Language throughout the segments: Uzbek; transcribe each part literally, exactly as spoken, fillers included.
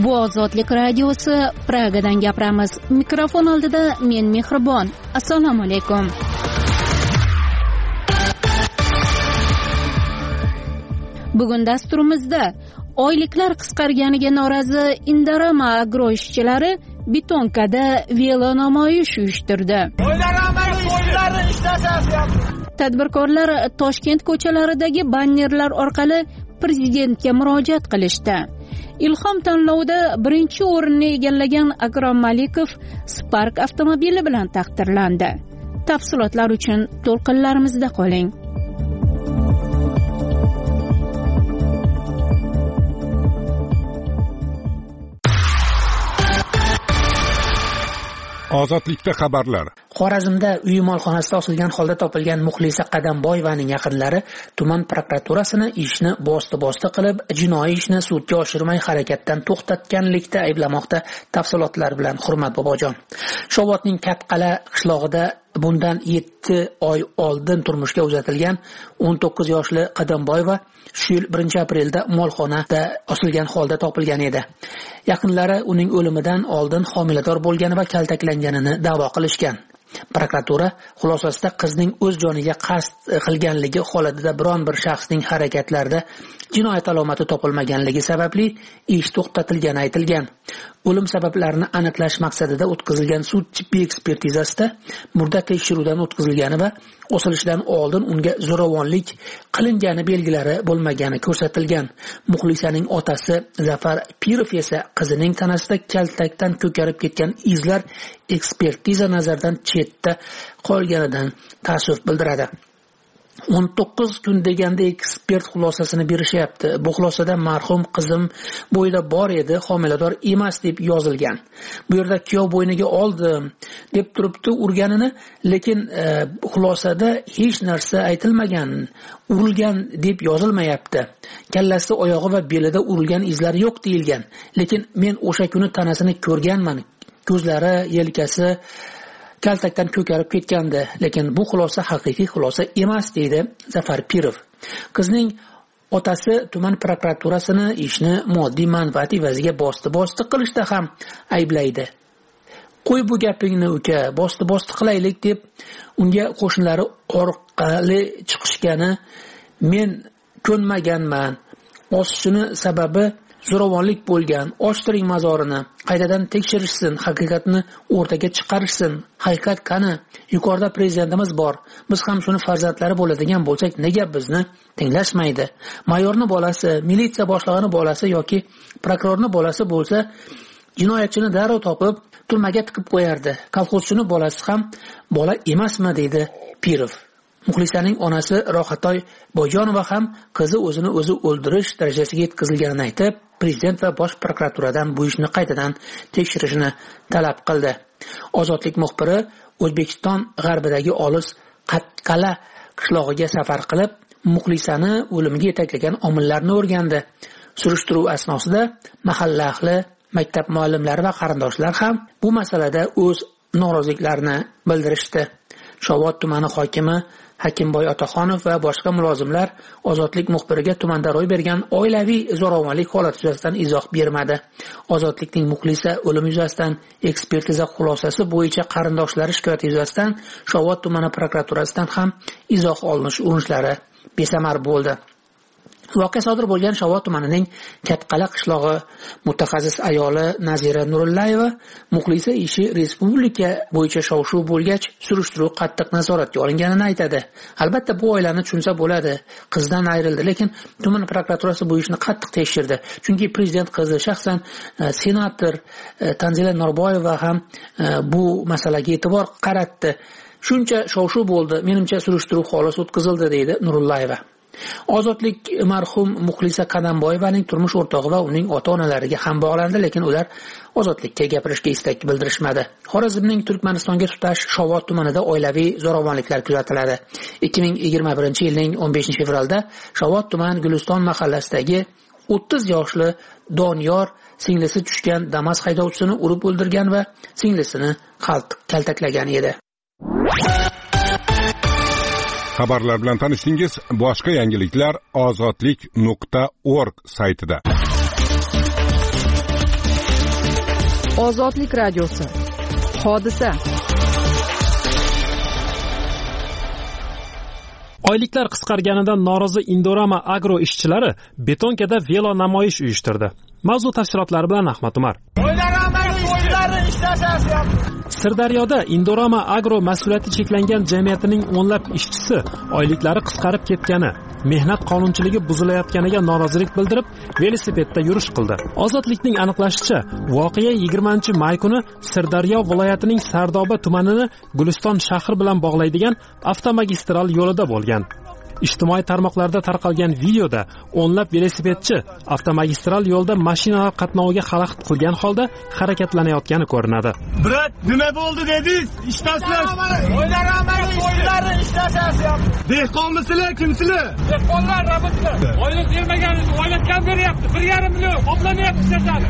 Bu Ozodlik radiosi, Pragadan gapiramiz. Mikrofon oldida men Mehribon. Assalomu alaykum. Bugun dasturimizda oyliklar qisqarganiga norozi Indorama agro ishchilari Betonkada velo namoyish uyushtirdi. Tadbirkorlar Toshkent ko'chalaridagi bannerlar orqali prezidentga murojaat qilishdi. Ilhom tanlovida birinchi o'rinni egallagan Akrom Malikov Spark avtomobili bilan taqdirlandi. Tafsilotlar uchun to'lqinlarimizda qoling. Ozodlikda xabarlar. Xorazmda uy molxonasida osilgan holda topilgan Muxlisa Qadamboyevaning yaqinlari tuman prokuraturasini ishni bosti-bosti qilib, jinoiy ishni sudga oshirmay harakatdan to'xtatganlikda ayblamoqda. Tafsilotlar bilan Hurmat Bobojon. Shovotning Katqala qishlog'ida bundan yetti oy oldin turmushga uzatilgan o'n to'qqiz yoshli Qadamboyeva shu yil birinchi aprelda molxonada osilgan holda topilgan edi. Yaqinlari uning o'limidan oldin homilador bo'lgani va kaltaklanganini da'vo qilishgan. Prokuratura xulosasida qizning o'z joniga qasd qilganligi holatida biron bir shaxsning harakatlarida jinoyat alomati topilmaganligi sababli ish to'xtatilgani aytilgan. O'lim sabablarini aniqlash maqsadida o'tkazilgan sud tibbiy ekspertizasida murda tekshiruvdan o'tkazilgani va osilishdan oldin unga zo'ravonlik qilingani belgilari bo'lmagani ko'rsatilgan. Muxlisaning otasi Zafar Pirov esa qizining tanasida kaltakdan ko'karib ketgan izlar ekspertiza nazaridan chetda qolganidan ta'ssuf bildiradi. o'n to'qqiz kun deganda ekspert xulosasini berishyapti. Bu xulosada marhum qizim bo'yida bor edi, homilador emas deb yozilgan. Bu yerda kuyov bo'yniga oldim deb turibdi urganini, lekin e, xulosada hech narsa aytilmagan. Urilgan deb yozilmayapti. Kallasi, oyog'i va belida urilgan izlar yo'q deyilgan. Lekin men o'sha kuni tanasini ko'rganman. Ko'zlari, yelkasi kaltakdan ko'karib ketgandi, lekin bu xulosa haqiqiy xulosa emas, deydi Zafar Pirov. Qizning otasi tuman prokuraturasini ishni moddiy manfaat evaziga bosti-bosti qilishda ham ayblaydi. Qo'y bu gapingni uka, bosti-bosti qilaylik deb unga qo'shnilari orqali chiqishgani men ko'nmaganman. Osishini sababi zo'ravonlik bo'lgan. Ochtiring mazorini, qaytadan tekshirishsin, haqiqatni o'rtaga chiqarishsin. Haqiqat qani? Yuqorida prezidentimiz bor. Biz ham shuni farzandlari bo'ladigan bo'lsak, nega bizni tinglashmaydi? Mayorni bolasi, militsiya boshlig'ining bolasi yoki prokurorning bolasi bo'lsa, jinoyatchini darrov topib, turmaga tiqib qo'yardi. Kolxozchining bolasi ham bola emasmi, deydi Pirov. Muxlisaning onasi Rohatoy Boyjonova ham qizi o'zini o'zi o'ldirish darajasiga yetkazilganini aytib, prezident va bosh prokuraturadan bu ishni qaytadan tekshirishni talab qildi. Ozodlik muxbiri O'zbekiston g'arbidagi olis Qatqala qishlog'iga safar qilib, Muxlisani o'limiga yetaklagan omillarni o'rgandi. Surishtiruv asnosida mahalla ahli, maktab muallimlari va qarindoshlar ham bu masalada o'z noroziliklarini bildirishdi. Shovot tumani hokimi Hakimboy Otaxonov va boshqa mulozimlar Ozodlik muxbiriga tumanda ro'y bergan oilaviy zo'ravonlik holati yuzasidan izoh bermadi. Ozodlikning Muxlisa o'limi yuzasidan ekspertiza xulosasi bo'yicha qarindoshlari shikoyati yuzasidan Shovot tumani prokuraturasidan ham izoh olinish urinishlari besamar bo'ldi. Voqea sodir bo'lgan Shovot tumanining Katqala qishlog'i mutaxassis ayoli Nazira Nurullayeva Muxlisa ishi respublika bo'yicha shov-shuv bo'lgach, surishtiruv qattiq nazoratga olinganini aytadi. Albatta bu oilani tushunsa bo'ladi. Qizdan ayrildi, lekin tuman prokuraturasi bu ishni qattiq tekshirdi. Chunki prezident qizi shaxsan senator Tanzila Norboyeva ham bu masalaga e'tibor qaratdi. Shuncha shov-shuv bo'ldi, menimcha surishtiruv xolos o'tkazildi, deydi Nurullayeva. Ozodlik marhum Muxlisa Qadamboyevaning turmush o'rtog'i va uning ota-onalariga ham bog'landi, lekin ular ozodlikka gapirishga istak bildirishmadi. Xorazmning Turkmanistonga tutash Shovot tumanida oilaviy zo'ravonliklar kuzatiladi. ikki ming yigirma birinchi yilning o'n beshinchi fevralda Shovot tuman Guliston mahallasidagi o'ttiz yoshli Doniyor singlisi tushgan Damas haydovchisini urib o'ldirgan va singlisini kaltaklagan edi. Xabarlar bilan tanishdingiz. Boshqa yangiliklar ozodlik nuqta org saytida. Ozodlik radiosi. Hodisa. Oyliklar qisqarganidan norozi Indorama Agro ishchilari Betonkada velo namoyish uyushtirdi. Mavzu tafsilotlari bilan Ahmad Umar. Sirdaryoda Indorama Agro mas'uliyati cheklangan jamiyatining o'nlab ishchisi oyliklari qisqarib ketgani, mehnat qonunchiligi buzilayotganiga norozilik bildirib, velosipedda yurish qildi. Ozodlikning aniqlashicha, voqea yigirmanchi may kuni Sirdaryo viloyatining Sardoba tumanini Guliston shahri bilan bog'laydigan avtomagistral yo'lida bo'lgan. Ijtimoiy tarmoqlarda tarqalgan videoda o'nlab velosipedchi avtomagistral yo'lda mashinalar qatnoviga xalaqit qilgan holda harakatlanayotgani ko'rinadi. Brat, nima bo'ldi dedingiz? Ishtasizlar. O'ylarni ishtasizlar. Dehqonmisizlar, kimsizlar? Dehqonlar, rabotlar. Oylik bermaganingiz, oylik kam beryapti. bir yarim million qoplanyapti sizlarga.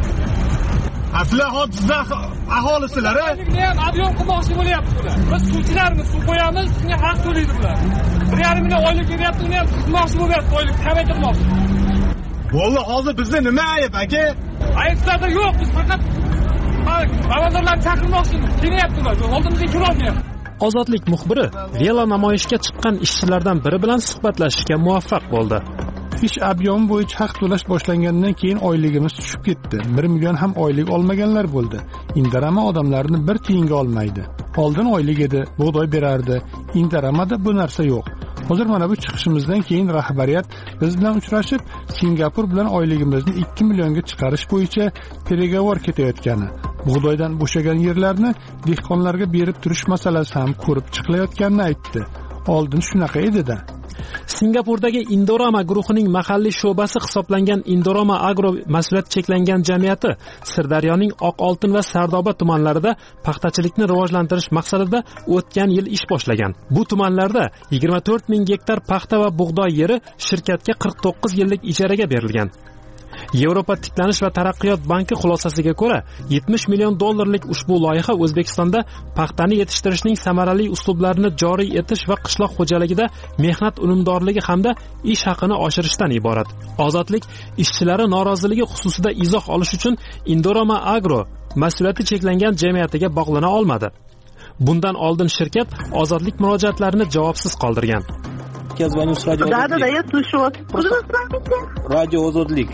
Asli hodisa aholisizlar, a? Oylikni ham ob'yom qilmoqchi bo'lyapti bular. Biz suvchilarmiz, suv qo'yamiz, shunga haq to'laydi bular. bir yarim million oylik beryapti, uni ham qilmoqchi bo'lyapti, oylik kamaytirmoqchi. Bo'ldi, hozir bizda nima ayb, aka? Ayblarda yo'q, biz faqat amaldorlarni chaqirmoqchimiz. Kelyapti ular, oldimizga kirolmayapti. Ozodlik muxbiri velo namoyishga chiqqan ishchilardan biri bilan suhbatlashishga muvaffaq bo'ldi. Ish ob'yomi bo'yicha haq to'lash boshlangandan keyin oyligimiz tushib ketdi. bir million ham oylik olmaganlar bo'ldi. Indorama odamlarni bir tiyinga olmaydi. Oldin oylik edi, bug'doy berardi. Indoramada bu narsa yo'q. Hozir mana bu chiqishimizdan keyin rahbariyat biz bilan uchrashib, Singapur bilan oyligimizni ikki millionga chiqarish bo'yicha переговор ketayotgani, bug'doydan bo'shagan yerlarni dehqonlarga berib turish masalasi ham ko'rib chiqilayotganini aytdi. Oldin shunaqa edi-da. Singapurdagi Indorama guruhining mahalliy sho'basi hisoblangan Indorama Agro mas'uliyati cheklangan jamiyati Sirdaryoning Oqoltin va Sardoba tumanlarida paxtachilikni rivojlantirish maqsadida o'tgan yil ish boshlagan. Bu tumanlarda yigirma to'rt ming gektar paxta va bug'doy yeri shirkatga qirq to'qqiz yillik ijaraga berilgan. Yevropa tiklanish va taraqqiyot banki xulosasiga ko'ra, yetmish million dollarlik ushbu loyiha O'zbekistonda paxtani yetishtirishning samarali uslublarini joriy etish va qishloq xo'jaligida mehnat unumdorligi hamda ish haqini oshirishdan iborat. Ozodlik ishchilari noroziligi xususida izoh olish uchun Indorama Agro mas'uliyati cheklangan jamiyatiga bog'lana olmadi. Bundan oldin shirkat Ozodlik murojaatlarini javobsiz qoldirgan. Я звоню с радио. Да, да, да, я слышу вас. Куда вы звоните? Радио Ozodlik.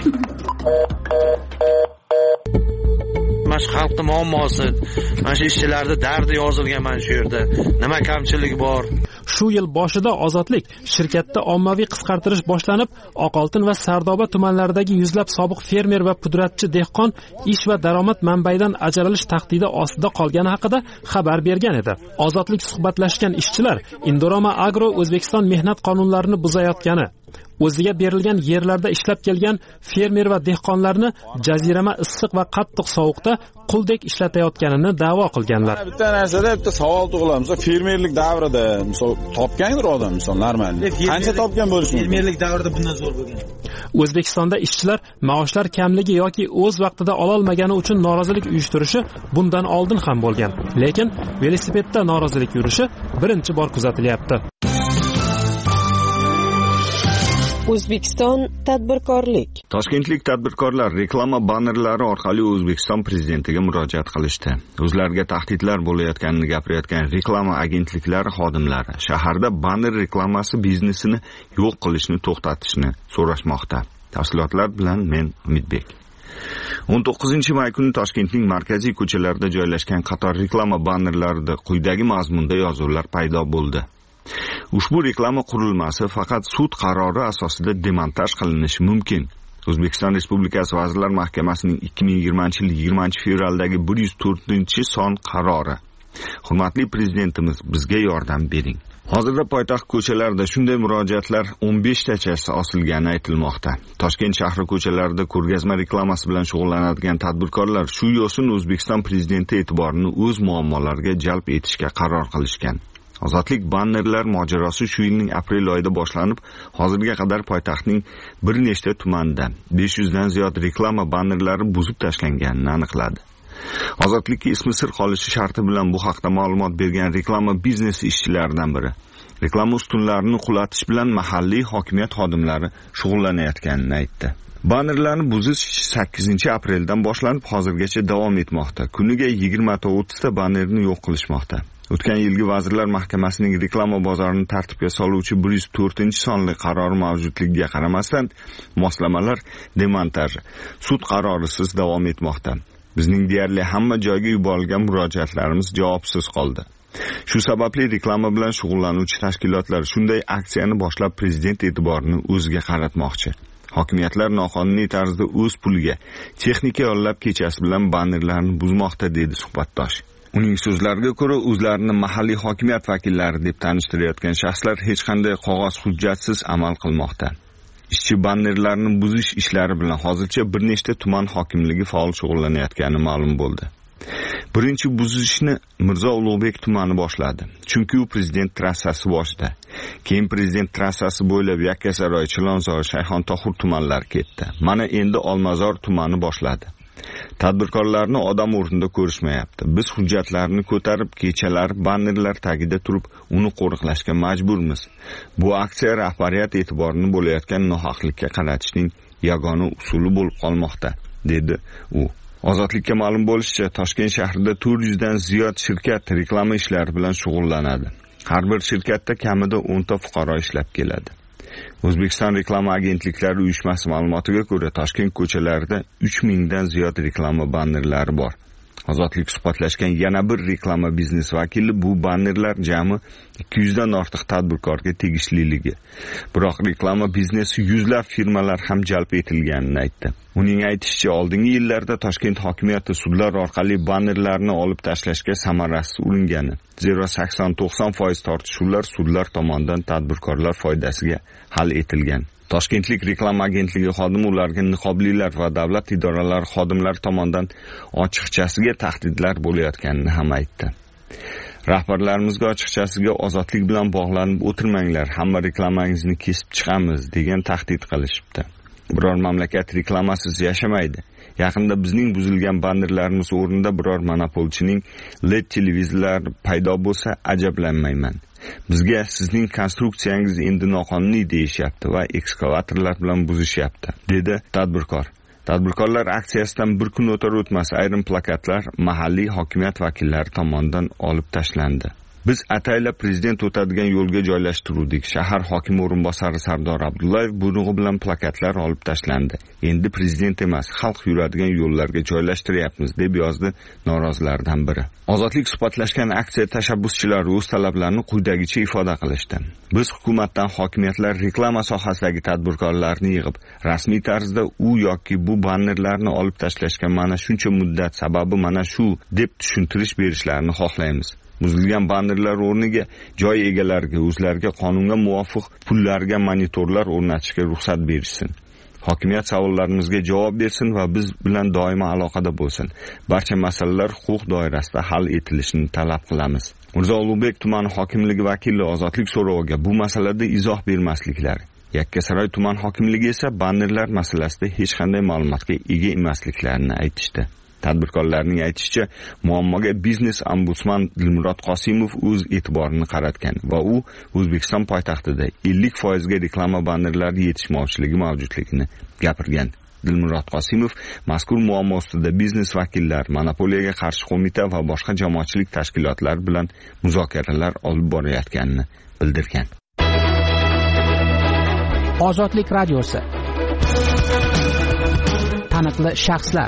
Mana shu xalqning muammosi, mana shu ishchilarning dardi yozilgan mana shu yerda. Nima kamchilik bor? Shu yil boshida Ozodlik shirkatda ommaviy qisqartirish boshlanib, Oqoltin va Sardoba tumanlaridagi yuzlab sobiq fermer va pudratchi dehqon ish va daromad manbaidan ajralish tahdidi ostida qolgani haqida xabar bergan edi. Ozodlik suhbatlashgan ishchilar Indorama Agro O'zbekiston mehnat qonunlarini buzayotgani, o'ziga berilgan yerlarda ishlab kelgan fermer va dehqonlarni jazirama issiq va qattiq sovuqda quldek ishlatayotganini da'vo qilganlar. Bitta narsada bitta savol tug'iladi. Misol fermerlik davrida, misol topgandir odam, misol normal. Qancha topgan bo'lishi mumkin? Fermerlik davrida bundan zo'r bo'lgan. O'zbekistonda ishchilar maoshlar kamligi yoki o'z vaqtida ola olmagani uchun norozilik uyushtirishi bundan oldin ham bo'lgan. Lekin velosipedda norozilik yurishi birinchi bor kuzatilyapti. O'zbekiston tadbirkorlik. Toshkentlik tadbirkorlar reklama bannerlari orqali O'zbekiston prezidentiga murojaat qilishdi. O'zlariga tahdidlar bo'layotganini gapirayotgan reklama agentliklari xodimlari shaharda banner reklamasi biznesini yo'q qilishni to'xtatishni so'rashmoqda. Tafsilotlar bilan men Umidbek. o'n to'qqizinchi may kuni Toshkentning markaziy ko'chalarida joylashgan qator reklama bannerlarida quyidagi mazmunda yozuvlar paydo bo'ldi. Ushbu reklama qurilmasi faqat sud qarori asosida demontaj qilinishi mumkin. O'zbekiston Respublikasi Vazirlar Mahkamasining ikki ming yigirmanchi yil yigirmanchi fevraldagi bir yuz to'rtinchi son qarori. Hurmatli prezidentimiz, bizga yordam bering. Hozirda poytaxt ko'chalarida shunday murojaatlar o'n beshtachasi osilgani aytilmoqda. Toshkent shahri ko'chalarida ko'rgazma reklamasi bilan shug'ullanadigan tadbirkorlar shu yo'sin O'zbekiston prezidenti e'tiborini o'z muammolariga jalb etishga qaror qilishgan. Ozodlik bannerlar mojarosi shu yilning aprel oyida boshlanib, hozirga qadar poytaxtning bir nechta tumanida besh yuz dan ziyod reklama bannerlari buzib tashlanganini aniqladi. Ozodlikka ismi sir qolishi sharti bilan bu haqda ma'lumot bergan reklama biznesi ishchilaridan biri reklama ustunlarini qulatish bilan mahalliy hokimiyat xodimlari shug'ullanayotganini aytdi. Bannerlarni buzish sakkizinchi apreldan boshlanib hozirgacha davom etmoqda. Kuniga yigirma ta o'ttiz ta bannerni yo'q qilishmoqda. O'tgan yilgi Vazirlar Mahkamasining reklama bozorini tartibga soluvchi bir yuz to'rtinchi sonli qarori mavjudligiga qaramasdan moslamalar demontaji sud qarorisiz davom etmoqda. Bizning deyarli hamma joyga yuborilgan murojaatlarimiz javobsiz qoldi. Shu sababli reklama bilan shug'ullanuvchi tashkilotlar shunday aksiyani boshlab prezident e'tiborini o'ziga qaratmoqchi. Hokimiyatlar noqonuniy tarzda o'z puliga texnika yollab kechasi bilan bannerlarni buzmoqda, dedi suhbatdosh. Uning so'zlariga ko'ra, o'zlarini mahalliy hokimiyat vakillari deb tanishtirayotgan shaxslar hech qanday qog'oz hujjatsiz amal qilmoqda. Ishchi bannerlarni buzish ishlari bilan hozircha bir nechta tuman hokimligi faol shug'ullanayotgani ma'lum bo'ldi. Birinchi buzishni Mirzo Ulug'bek tumani boshladi. Chunki u prezident trassasi boshida. Keyin prezident trassasi bo'ylab Yakkasaroy, Chilonzor, Shayxontohur tumanlari ketdi. Mana endi Olmazor tumani boshladi. Tadbirkorlarni odam o'rnida ko'rishmayapti. Biz hujjatlarni ko'tarib, kechalari bannerlar tagida turib, uni qo'riqlashga majburmiz. Bu aksiya rahbariyat e'tiborini bo'layotgan nohaqlikka qaratishning yagona usuli bo'lib qolmoqda, dedi u. Ozodlikka ma'lum bo'lishicha, Toshkent shahrida to'rt yuz dan ziyod shirkat reklama ishlari bilan shug'ullanadi. Har bir shirkatda kamida o'n ta fuqaro ishlab keladi. O'zbekiston reklama agentliklari uyushmasi ma'lumotiga ko'ra, Toshkent ko'chalarida uch ming dan ziyod reklama bannerlari bor. Ozodlik suhbatlashgan yana bir reklama biznes vakili bu bannerlar jami ikki yuz dan ortiq tadbirkorga tegishliligi. Biroq reklama biznesi yuzlab firmalar ham jalb etilganini aytdi. Uning aytishicha, oldingi yillarda Toshkent hokimiyati sudlar orqali bannerlarni olib tashlashga samarasiz uringani. Zero sakson to'qson foiz tortishuvlar sudlar tomonidan tadbirkorlar foydasiga hal etilgan. Toshkentlik reklama agentligi xodimi ularga niqoblilar va davlat idoralari xodimlari tomonidan ochiqchasiga tahdidlar bo'layotganini ham aytdi. Rahbarlarimizga ochiqchasiga ozodlik bilan bog'lanib o'tirmanglar, hamma reklamangizni kesib chiqamiz degan tahdid qilishibdi. Biror mamlakat reklamasiz yashamaydi. Yaqinda bizning buzilgan bannerlarimiz o'rnida biror monopolchining L E D televizorlari paydo bo'lsa ajablanmayman. Bizga sizning konstruksiyangiz endi noqonuniy deyishyapti va ekskavatorlar bilan buzishyapti, dedi tadbirkor. Tadbirkorlar aksiyasidan bir kun o'tar o'tmas ayrim plakatlar mahalliy hokimiyat vakillari tomonidan olib tashlandi. Biz ataylab prezident o'tadigan yo'lga joylashtirdik. Shahar hokimi o'rinbosari Sardor Abdullayev buyrug'i bilan plakatlar olib tashlandi. Endi prezident emas, xalq yuradigan yo'llarga joylashtiryapmiz, deb yozdi norozilardan biri. Ozodlik suhbatlashgan aksiya tashabbuschilari o'z talablarini quyidagicha ifoda qilishdi. Biz hukumatdan hokimiyatlar reklama sohasidagi tadbirkorlarni yig'ib, rasmiy tarzda u yoki bu bannerlarni olib tashlashga mana shuncha muddat sababi mana shu deb tushuntirish berishlarini xohlaymiz. Buzilgan bannerlar o'rniga joy egalariga o'zlariga qonunga muvofiq pullarga monitorlar o'rnatishga ruxsat berishsin. Hokimiyat savollarimizga javob bersin va biz bilan doimo aloqada bo'lsin. Barcha masalalar huquq doirasida hal etilishini talab qilamiz. Mirzo Ulug'bek tumani hokimligi vakili Ozodlik so'roviga bu masalada izoh bermasliklari, Yakkasaroy tuman hokimligi esa bannerlar masalasida hech qanday ma'lumotga ega emasliklarini aytishdi. Tadbirkorlarning aytishicha, muammoga biznes ombudsman Dilmurod Qosimov o'z e'tiborini qaratgan va u O'zbekiston poytaxtida ellik foiz ga reklama bannerlari yetishmovchiligi mavjudligini gapirgan. Dilmurod Qosimov mazkur muammo ustida biznes vakillari, monopoliyaga qarshi qo'mita va boshqa jamoatchilik tashkilotlari bilan muzokaralar olib borayotganini bildirgan. Ozodlik radiosi. Taniqli shaxslar.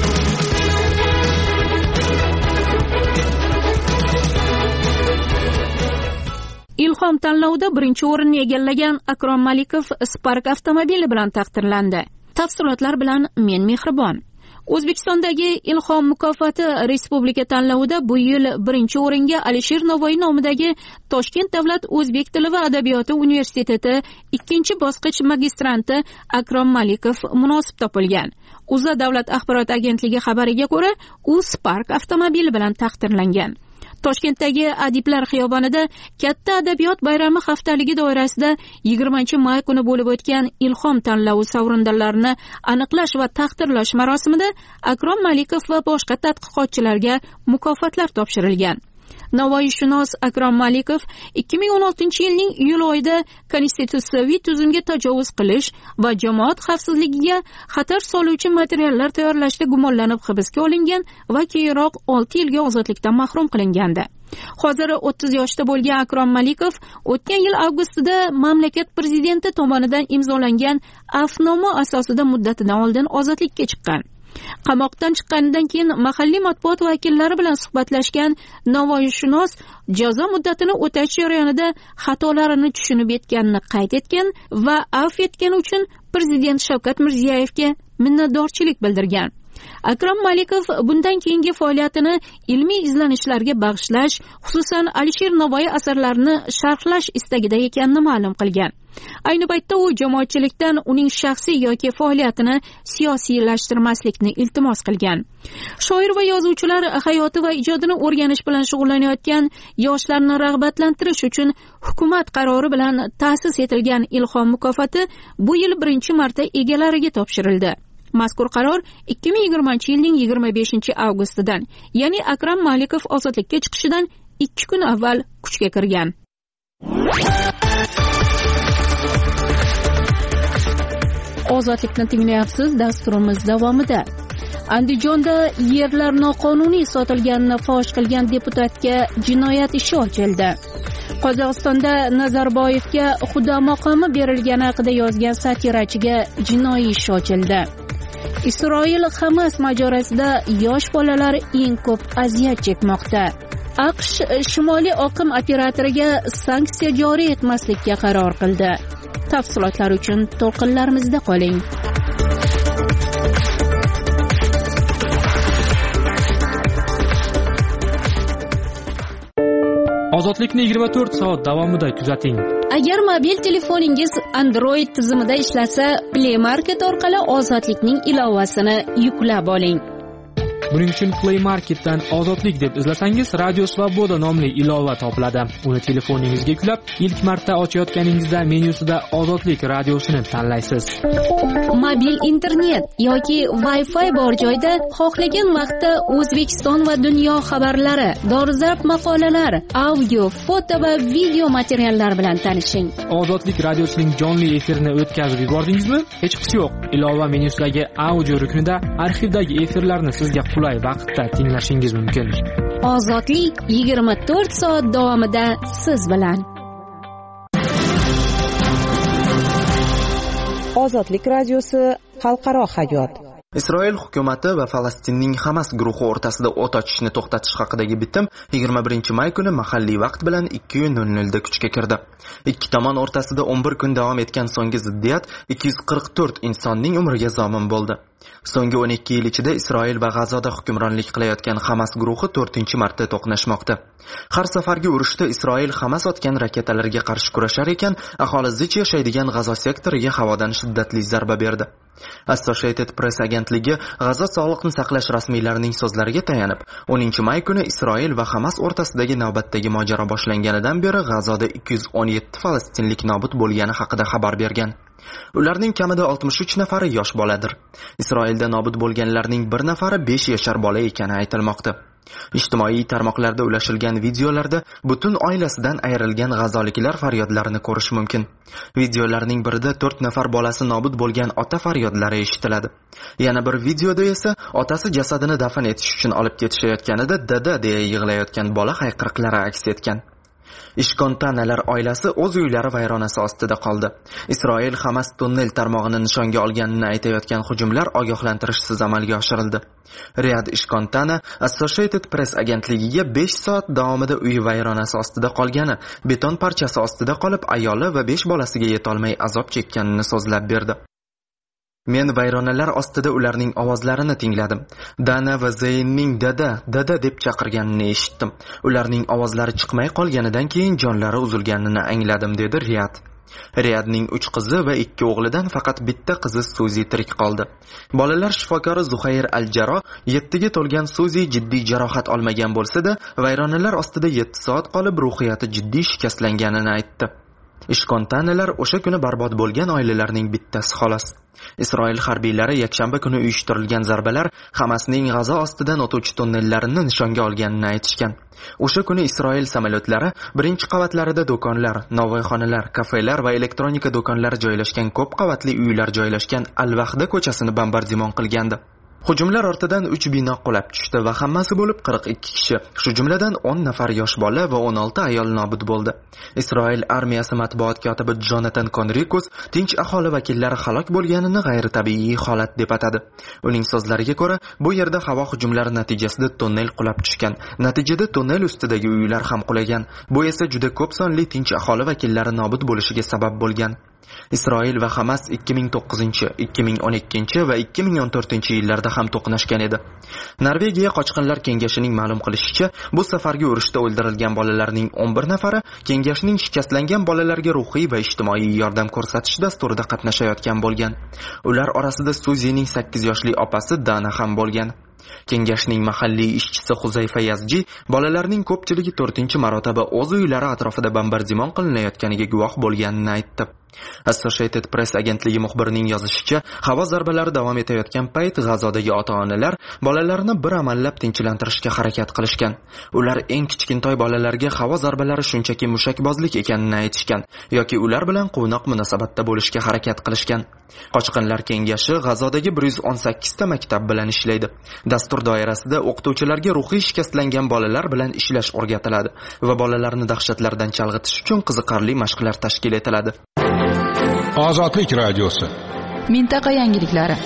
Ilhom tanlovida birinchi o'rinni egallagan Akrom Malikov Spark avtomobili bilan taqdirlandi. Tafsilotlar bilan men Mehribon. O'zbekistondagi Ilhom mukofoti respublika tanlovida bu yil birinchi o'ringa Alisher Navoiy nomidagi Toshkent davlat o'zbek tili va adabiyoti universiteti ikkinchi bosqich magistranti Akrom Malikov munosib topilgan. Uza davlat axborot agentligi xabariga ko'ra, u Spark avtomobili bilan taqdirlangan. Toshkentdagi Adiblar xiyobonida katta adabiyot bayrami haftaligi doirasida yigirmanchi may kuni bo'lib o'tgan Ilhom tanlovi sovrindorlarini aniqlash va taqdirlash marosimida Akrom Malikov va boshqa tadqiqotchilarga mukofotlar topshirilgan. Navoiyshunos Akrom Malikov ikki ming o'n oltinchi yilning iyul oyida konstitutsiyaviy tuzumga tajovuz qilish va jamoat xavfsizligiga xatar soluvchi materiallar tayyorlashda gumonlanib hibsga olingan va keyinroq olti yilga ozodlikdan mahrum qilingandi. Hozir o'ttiz yoshda bo'lgan Akrom Malikov o'tgan yil avgustida mamlakat prezidenti tomonidan imzolangan afnoma asosida muddatidan oldin ozodlikka chiqqan. Qamoqdan chiqqanidan keyin mahalliy matbuot vakillari bilan suhbatlashgan Navoiyshunos jazo muddatini o'tash jarayonida xatolarini tushunib yetganini qayd etgan va afv etgani uchun prezident Shavkat Mirziyoyevga minnatdorchilik bildirgan. Akrom Malikov bundan keyingi faoliyatini ilmiy izlanishlarga bag'ishlash, xususan Alisher Navoiy asarlarini sharhlash istagida ekanini ma'lum qilgan. Ayni paytda u jamoatchilikdan uning shaxsiy yoki faoliyatini siyosiylashtirmaslikni iltimos qilgan. Shoir va yozuvchilar hayoti va ijodini o'rganish bilan shug'ullanayotgan yoshlarni rag'batlantirish uchun hukumat qarori bilan ta'sis etilgan Ilhom mukofoti bu yil birinchi marta egalariga topshirildi. Mazkur qaror ikki ming yigirmanchi yilning yigirma beshinchi avgustidan, ya'ni Akrom Malikov ozodlikka chiqishidan ikki kun avval kuchga kirgan. Ozodlikni tinglayapsiz. Dasturimiz davomida Andijonda yerlar noqonuniy sotilganini fosh qilgan deputatga jinoyat ishi ochildi. Qozog'istonda Nazarboyevga Xudo maqomi berilgani haqida yozgan satirachiga jinoiy ish ochildi. Isroil Hamas mojarosida yosh bolalar eng ko'p aziyat chekmoqda. AQSh Shimoliy oqim operatoriga sanksiya joriy etmaslikka qaror qildi. Tafsilotlar uchun to'lqinlarimizda qoling. Ozodlikni yigirma to'rt soat davomida kuzating. Agar mobil telefoningiz Android tizimida ishlasa, Play Market orqali Ozodlikning ilovasini yuklab oling. Buning uchun Play Marketdan Ozodlik deb izlasangiz, Radio Svoboda nomli ilova topiladi. Uni telefoningizga yuklab, ilk marta ochayotganingizda menyusida Ozodlik radiosini tanlaysiz. Mobil internet yoki Wi-Fi bor joyda xohlagan vaqtda O'zbekiston va dunyo xabarlari, dolzarb maqolalar, audio, foto va video materiallar bilan tanishing. Ozodlik radiosining jonli efirini o'tkazib yubordingizmi? Hech qisi yo'q. Ilova menyusidagi audio ruknida arxivdagi efirlarni sizga qulay vaqtda tinglashingiz mumkin. Ozodlik yigirma to'rt soat davomida siz bilan. Ozodlik radiosi xalqaro hayot. Isroil hukumati va Falastinning Hamas guruhi o'rtasida o't ochishni to'xtatish haqidagi bitim yigirma birinchi may kuni mahalliy vaqt bilan ikki nol nol da kuchga kirdi. Ikki tomon o'rtasida o'n bir kun davom etgan so'nggi ziddiyat ikki yuz qirq to'rt insonning umriga zomin bo'ldi. So'nggi o'n ikki yil ichida Isroil va G'azoda hukmronlik qilayotgan Hamas guruhi to'rtinchi marta to'qnashmoqda. Har safargi urushda Isroil Hamas otgan raketalarga qarshi kurashar ekan, aholi zich yashaydigan G'azo sektoriga havodan shiddatli zarba berdi. Associated Press agentligi G'azo sog'liqni saqlash rasmiylarining so'zlariga tayanib, o'ninchi may kuni Isroil va Hamas o'rtasidagi navbatdagi mojaro boshlanganidan beri G'azoda ikki yuz o'n yetti falastinlik nobud bo'lgani haqida xabar bergan. Ularning kamida oltmish uch nafari yosh boladir. Isroilda nobud bo'lganlarning bir nafari besh yashar bola ekani aytilmoqda. Ijtimoiy tarmoqlarda ulashilgan videolarda butun oilasidan ayrilgan g'azoliklar faryodlarini ko'rish mumkin. Videolarning birida to'rt nafar bolasi nobud bo'lgan ota faryodlari eshitiladi. Yana bir videoda esa otasi jasadini dafn etish uchun olib ketishayotganida dada deya yig'layotgan bola hayqiriqlari aks etgan. Ishkontanalar oilasi o'z uylari vayronasi ostida qoldi. Isroil Hamas tunnel tarmog'ini nishonga olganini aytayotgan hujumlar ogohlantirishsiz amalga oshirildi. Riyad Ishkontana Associated Press agentligiga besh soat davomida uyi vayronasi ostida qolgani, beton parchasi ostida qolib ayoli va besh bolasiga yetolmay azob chekkanini so'zlab berdi. Men vayronalar ostida ularning ovozlarini tingladim. Dana va Zaynning dada, dada deb chaqirganini eshitdim. Ularning ovozlari chiqmay qolganidan keyin jonlari uzilganini angladim, dedi Riyad. Riyadning uch qizi va ikki o'g'lidan faqat bitta qizi Suzi tirik qoldi. Bolalar shifokori Zuhayr Al-Jarroh yettiga to'lgan Suzi jiddiy jarohat olmagan bo'lsa-da, vayronalar ostida yetti soat qolib ruhiyati jiddiy shikastlanganini aytdi. Ishkontanalar o'sha kuni barbod bo'lgan oilalarning bittasi xolos. Isroil harbiylari yakshanba kuni uyushtirilgan zarbalar Hamasning G'azo ostidan o'tuvchi tunnellarini nishonga olganini aytishgan. O'sha kuni Isroil samolyotlari birinchi qavatlarida do'konlar, novvoyxonalar, kafelar va elektronika do'konlari joylashgan ko'p qavatli uylar joylashgan Al-Vahda ko'chasini bombardimon qilgandi. Hujumlar ortidan uch bino qulab tushdi va hammasi bo'lib qirq ikki kishi, shu jumladan o'n nafar yosh bola va o'n olti ayol nobud bo'ldi. Isroil armiyasi matbuot kotibi Jonatan Konrikus tinch aholi vakillari halok bo'lganini g'ayritabiiy holat deb atadi. Uning so'zlariga ko'ra, bu yerda havo hujumlari natijasida tonnel qulab tushgan. Natijada tonnel ustidagi uylar ham qulagan. Bu esa juda ko'p sonli tinch aholi vakillari nobud bo'lishiga sabab bo'lgan. Isroil va Hamas ikki ming to'qqizinchi, ikki ming o'n ikkinchi va ikki ming o'n to'rtinchi yillarda ham to'qnashgan edi. Norvegiya Qochqinlar kengashining ma'lum qilishicha, bu safargi urushda o'ldirilgan bolalarning o'n bir nafari kengashning shikastlangan bolalarga ruhiy va ijtimoiy yordam ko'rsatish dasturida qatnashayotgan bo'lgan. Ular orasida Suzining sakkiz yoshli opasi Dana ham bo'lgan. Kengashning mahalliy ishchisi Huzayfa Yazji bolalarning ko'pchiligi to'rtinchi marotaba o'z uylari atrofida bombardimon qilinayotganiga guvoh bo'lganini aytdi. Associated Press agentligi muxbirining yozishicha, havo zarbalari davom etayotgan payt G'azodagi ota-onalar bolalarini bir amallab tinchlantirishga harakat qilishgan. Ular eng kichkintoy bolalarga havo zarbalari shunchaki mushakbozlik ekanini aytishgan yoki ular bilan quvnoq munosabatda bo'lishga harakat qilishgan. Qochqinlar kengashi G'azodagi bir yuz o'n sakkiz ta maktab bilan ishlaydi. Dastur doirasida o'qituvchilarga ruhiy shikastlangan bolalar bilan ishlash o'rgatiladi va bolalarni dahshatlardan chalg'itish uchun qiziqarli mashqlar tashkil etiladi. Ozodlik radiosi. Mintaqa yangiliklari.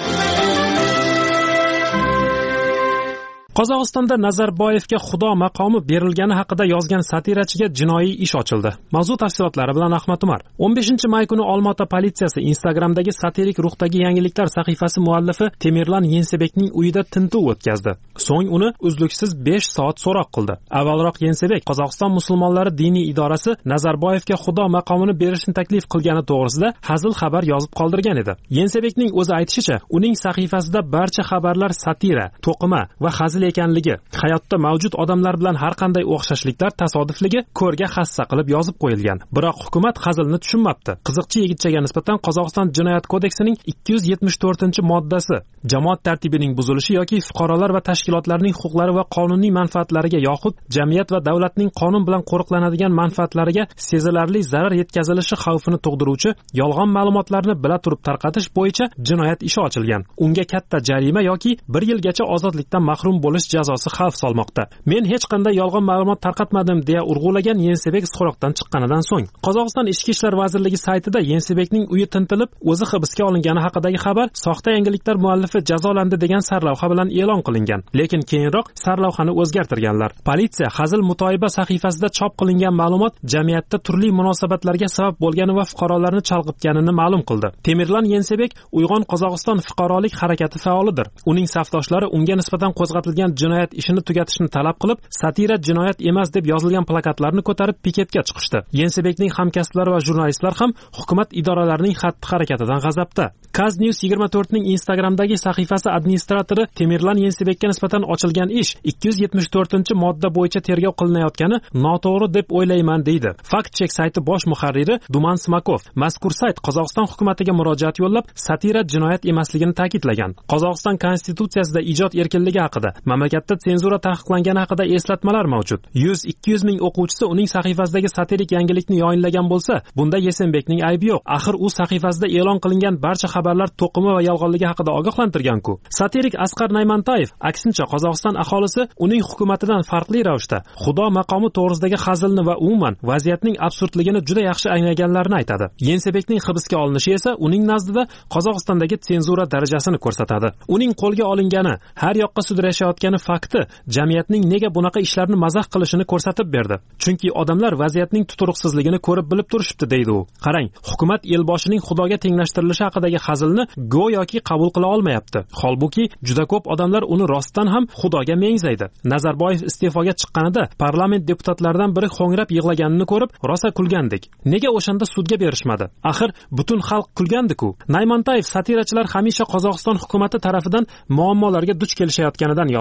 Qozog'istonda Nazarboyevga Xudo maqomi berilgani haqida yozgan satirachiga jinoiy ish ochildi. Mavzu tafsilotlari bilan Ahmad Umar. o'n beshinchi may kuni Olmaota politsiyasi Instagramdagi satirik ruhdagi yangiliklar sahifasi muallifi Temirlan Yensebekning uyida tintuv o'tkazdi. So'ng uni uzluksiz besh soat so'roq qildi. Avvalroq Yensebek Qozog'iston musulmonlari diniy idorasi Nazarboyevga Xudo maqomini berishni taklif qilgani to'g'risida hazil xabar yozib qoldirgan edi. Yensebekning o'zi aytishicha, uning sahifasida barcha xabarlar satira, to'qima va hazil ekanligi, hayotda mavjud odamlar bilan har qanday o'xshashliklar tasodifligi ko'rga hassa qilib yozib qo'yilgan. Biroq hukumat hazilni tushunmabdi. Qiziqchi yigitchaga nisbatan Qozog'iston jinoyat kodeksining ikki yuz yetmish to'rtinchi moddasi jamoat tartibining buzilishi yoki fuqarolar va tashkilotlarning huquqlari va qonuniy manfaatlariga yoxud jamiyat va davlatning qonun bilan qo'riqlanadigan manfaatlariga sezilarli zarar yetkazilishi xavfini tug'diruvchi yolg'on ma'lumotlarni bila turib tarqatish bo'yicha jinoyat ishi ochilgan. Unga katta jarima yoki bir yilgacha ozodlikdan mahrum bo'lish jazosi xavf solmoqda. Men hech qanday yolg'on ma'lumot tarqatmadim deya urg'ulagan Yensebek so'roqdan chiqqanidan so'ng Qozog'iston Ichki ishlar vazirligi saytida Yensebekning uyi tintilib, o'zi hibsga olingani haqidagi xabar soxta yangiliklar muallifi jazolandi degan sarlavha bilan e'lon qilingan. Lekin keyinroq sarlavhani o'zgartirganlar. Politsiya hazil mutoyiba sahifasida chop qilingan ma'lumot jamiyatda turli munosabatlarga sabab bo'lgani va fuqarolarni chalg'itganini ma'lum qildi. Temirlan Yensebek Uyg'on Qozog'iston fuqarolik harakati faolidir. Uning safdoshlari unga nisbatan qo'zg'atilgan jinoyat ishini tugatishni talab qilib, satira jinoyat emas deb yozilgan plakatlarni ko'tarib piketga chiqishdi. Yensebekning hamkasblari va jurnalistlar ham hukumat idoralarining xatti-harakatidan g'azabda. Kaz News yigirma to'rt ning Instagramdagi sahifasi administratori Temirlan Yensebekka nisbatan ochilgan ish ikki yuz yetmish to'rtinchi modda bo'yicha tergov qilinayotgani noto'g'ri deb o'ylayman deydi. Fact Check sayti bosh muharriri Duman Smakov mazkur sayt Qozog'iston hukumatiga murojaat yo'llab, satira jinoyat emasligini ta'kidlagan. Qozog'iston konstitutsiyasida ijod erkinligi haqida, mamlakatda senzura taqiqlangani haqida eslatmalar mavjud. yuz ikki yuz ming o'quvchisi uning sahifasidagi satirik yangilikni yoyinlagan bo'lsa, bunda Yensebekning aybi yo'q. Axir u sahifasida e'lon qilingan barcha xabarlar to'qima va yolg'onligi haqida ogohlantirgan-ku. Satirik Asqar Naymantayev aksincha Qozog'iston aholisi uning hukumatidan farqli ravishda Xudo maqomi to'g'risidagi hazilni va umuman vaziyatning absurdligini juda yaxshi anglaganlarini aytadi. Yensebekning hibsga olinishi esa uning nazdida Qozog'istondagi senzura darajasini ko'rsatadi. Uning qo'lga olingani, har yoqqa sudrashayotgani fakti jamiyatning nega bunaqa ishlarni mazax qilishini ko'rsatib berdi. Chunki odamlar vaziyatning tuturuqsizligini ko'rib bilib turishibdi, deydi u. Qarang, hukumat elboshining Xudoga tenglashtirilishi haqidagi hazilni go'yoki qabul qila olmayapti. Holbuki juda ko'p odamlar uni rostdan ham Xudoga mengzaydi. Nazarboyev iste'foga chiqqanida parlament deputatlaridan biri xo'ngrab yig'laganini ko'rib rosa kulgandik. Nega o'shanda sudga berishmadi? Axir butun xalq kulgandi-ku. Naymantayev satirachilar hamisha Qozog'iston hukumati tarafidan muammolarga duch kelishayotganidan yozgan.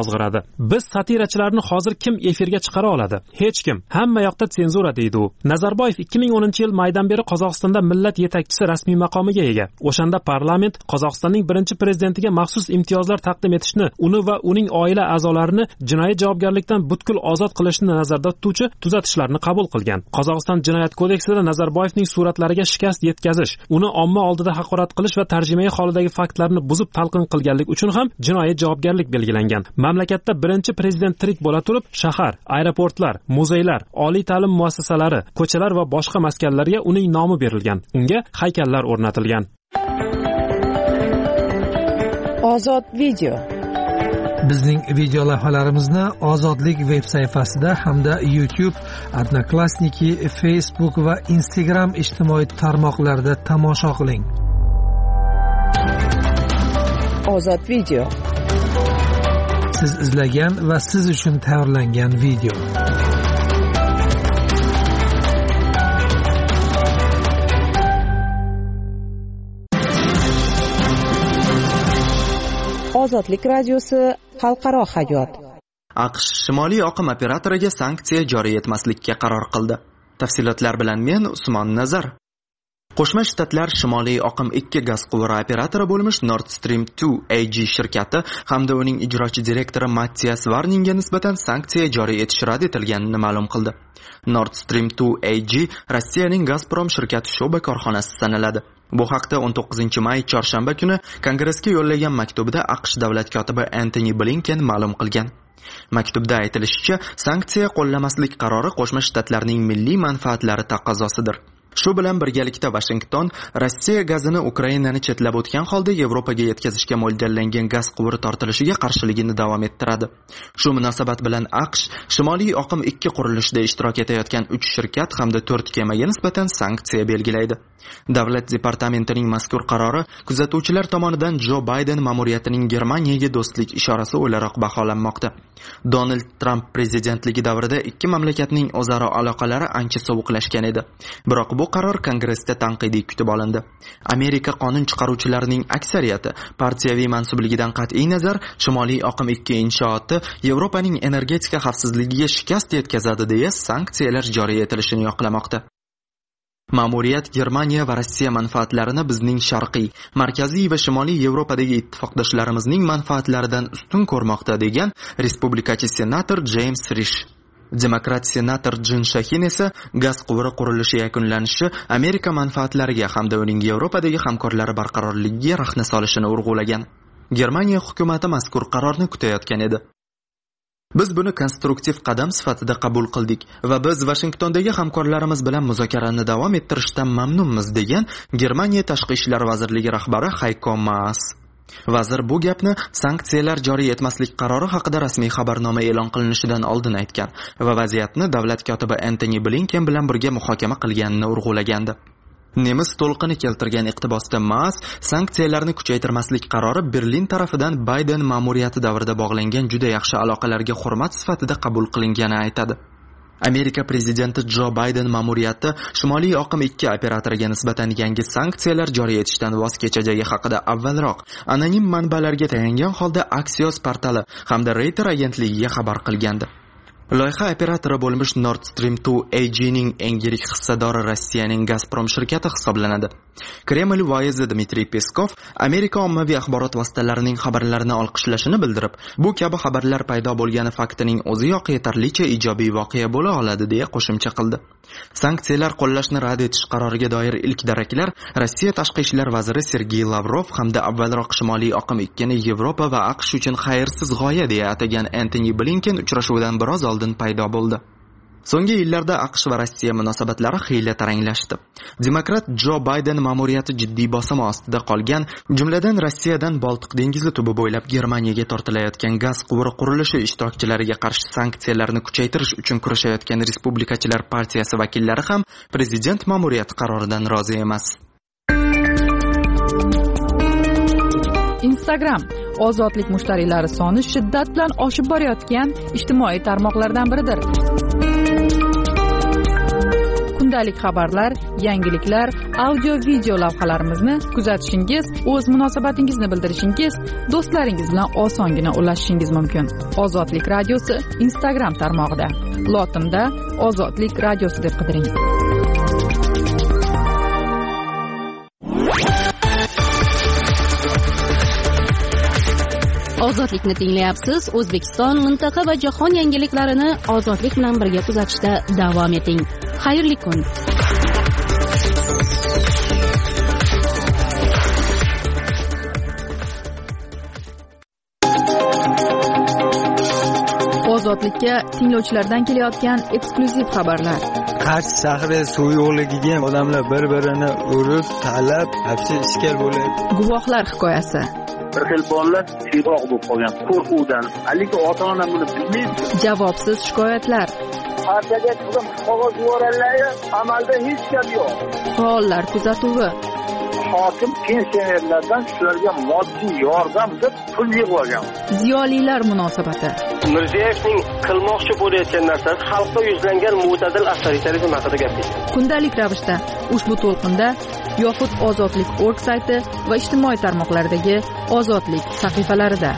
qo'zg'aradi. Biz satirachilarni hozir kim efirga chiqara oladi? Hech kim. Hamma yoqda senzura deydi u. Nazarboyev ikki ming o'ninchi yil maydan beri Qozog'istonda millat yetakchisi rasmiy maqomiga ega. O'shanda parlament Qozog'istonning birinchi prezidentiga maxsus imtiyozlar taqdim etishni, uni va uning oila a'zolarini jinoiy javobgarlikdan butkul ozod qilishni nazarda tutuvchi tuzatishlarni qabul qilgan. Qozog'iston jinoyat kodeksida Nazarboyevning suratlariga shikast yetkazish, uni omma oldida haqorat qilish va tarjimai holidagi faktlarni buzib talqin qilganlik uchun ham jinoiy javobgarlik belgilangan. Mamlakatda birinchi prezident tirik bo'la turib, shahar, aeroportlar, muzeylar, oliy ta'lim muassasalari, ko'chalar va boshqa maskanlarga uning nomi berilgan. Unga haykallar o'rnatilgan. Ozod video. Bizning video lavhalarimizni Ozodlik veb sayfasida hamda YouTube, Odnoklassniki, Facebook va Instagram ijtimoiy tarmoqlarida tomosha qiling. Ozod video. Siz izlagan va siz uchun tayyorlangan video. Ozodlik radiosi xalqaro hayot. AQSh Shimoliy oqim operatoriga sanksiya joriy etmaslikka qaror qildi. Tafsilotlar bilan men Usmon Nazar. Qo'shma Shtatlar Shimoliy oqim ikki gaz quvuri operatori bo'lmish Nord Stream two A G shirkati hamda uning ijrochi direktori Mattias Warningga nisbatan sanksiya joriy etish rad etilganini ma'lum qildi. Nord Stream two A G Rossiyaning Gazprom shirkati sho'ba korxonasi sanaladi. Bu haqda o'n to'qqizinchi may chorshanba kuni Kongressga yo'llagan maktubida AQSh davlat kotibi Antony Blinken ma'lum qilgan. Maktubda aytilishicha, sanksiya qo'llamaslik qarori Qo'shma Shtatlarning milliy manfaatlari taqozosidir. Shu bilan birgalikda Washington Rossiya gazini Ukrainani chetlab o'tgan holda Yevropaga yetkazishga mo'ljallangan gaz quvuri tortilishiga qarshiligini davom ettiradi. Shu munosabat bilan AQSh Shimoliy oqim ikki qurilishida ishtirok etayotgan uch shirkat hamda to'rt kemaga nisbatan sanksiya belgilaydi. Davlat departamentining mazkur qarori kuzatuvchilar tomonidan Jo Bayden ma'muriyatining Germaniyaga do'stlik ishorasi o'laroq baholanmoqda. Donald Trump prezidentligi davrida ikki mamlakatning o'zaro aloqalari ancha sovuqlashgan edi. Biroq bu qaror Kongressda tanqidiy kutib olindi. Amerika qonun chiqaruvchilarining aksariyati partiyaviy mansubligidan qat'iy nazar Shimoliy oqim ikki inshooti Yevropaning energetika xavfsizligiga shikast yetkazadi deya sanksiyalar joriy etilishini yoqlamoqda. Ma'muriyat Germaniya va Rossiya manfaatlarini bizning sharqiy, markaziy va shimoliy Yevropadagi ittifoqdoshlarimizning manfaatlaridan ustun ko'rmoqda degan respublikachi senator James Risch. Demokrat senator Jin Shahin esa gaz quvuri qurilishi yakunlanishi Amerika manfaatlariga hamda uning Yevropadagi hamkorlari barqarorligiga rahna solishini urg'ulagan. Germaniya hukumati mazkur qarorni kutayotgan edi. Biz buni konstruktiv qadam sifatida qabul qildik va biz Washingtondagi hamkorlarimiz bilan muzokarani davom ettirishdan mamnunmiz degan Germaniya tashqi ishlar vazirligi rahbari Heiko Maas. Vazir bu gapni sanksiyalar joriy etmaslik qarori haqida rasmiy xabarnoma e'lon qilinishidan oldin aytgan va vaziyatni davlat kotibi Antony Blinken bilan birga muhokama qilganini urg'ulagandi. Nemis to'lqini keltirgan iqtibosda Maas sanksiyalarni kuchaytirmaslik qarori Berlin tarafidan Bayden ma'muriyati davrida bog'langan juda yaxshi aloqalarga hurmat sifatida qabul qilinganini aytadi. Amerika prezidenti Jo Bayden ma'muriyati Shimoliy oqim ikki operatoriga nisbatan yangi sanksiyalar joriy etishdan voz kechajagi haqida avvalroq anonim manbalarga tayangan holda Axios portali hamda Reuters agentligiga xabar qilgandi. Loyiha operatori bo'lmish Nord Stream two A G ning eng yirik hissadori Rossiyaning Gazprom shirkati hisoblanadi. Kreml voizi Dmitriy Peskov Amerika ommaviy axborot vositalarining xabarlarini olqishlashini bildirib, bu kabi xabarlar paydo bo'lgani faktining o'ziyoq yetarlicha ijobiy voqea bo'la oladi deya qo'shimcha qildi. Sanksiyalar qo'llashni rad etish qaroriga doir ilk daraklar Rossiya tashqi ishlar vaziri Sergey Lavrov hamda avvalroq Shimoliy oqim ikki ni Yevropa va AQSh uchun xayrsiz g'oya deya atagan Antony Blinken uchrashuvidan biroz oldin paydo bo'ldi. So'nggi yillarda AQSh va Rossiya munosabatlari xiyla taranglashdi. Demokrat Jo Bayden ma'muriyati jiddiy bosim ostida qolgan, jumladan Rossiyadan Boltiq dengizi tubi bo'ylab Germaniyaga tortilayotgan gaz quvuri qurilishi ishtirokchilariga qarshi sanksiyalarni kuchaytirish uchun kurashayotgan Respublikachilar partiyasi vakillari ham prezident ma'muriyati qaroridan rozi emas. Instagram ozodlik mushtariylari soni shiddat bilan oshib borayotgan ijtimoiy tarmoqlardan biridir. kundalik xabarlar, yangiliklar, audio video lavhalarimizni kuzatishingiz, o'z munosabatingizni bildirishingiz, do'stlaringiz bilan osongina ulashishingiz mumkin. Ozodlik radiosi Instagram tarmog'ida lotinda Ozodlik radiosi deb qidiring. Ozodlikni tinglayapsiz. O'zbekiston, mintaqa va jahon yangiliklarini ozodlik bilan birga kuzatishda davom eting. Xayrli kun. Ozodlikka tinglovchilardan kelayotgan eksklyuziv xabarlar. Qarshi shahri suv yo'qligiga odamlar bir-birini urib, talab, hapsi ishkal bo'ladi. Guvohlar hikoyasi. Bir xil bolalar tiyroq bo'lib qolgan qo'rquvdan. Haligi ota-ona buni bilmaydi. Javobsiz shikoyatlar. Partiyaga turgan qog'oz yuborganlar, amalda hech gap yo'q. Faollar kuzatuvi. Hokim pensionerlardan shularga moddiy yordam deb pul yig'ib olgan. Ziyolilar munosabati. Mirziyevning qilmoqchi bo'layotgan narsasi xalqqa yuzlangan mo'tadil avtoritarizm haqida gapirdi. Kundalik ravishda ushbu to'lqinda yoxud ozodlik nokta org sayti va ijtimoiy tarmoqlardagi ozodlik sahifalarida.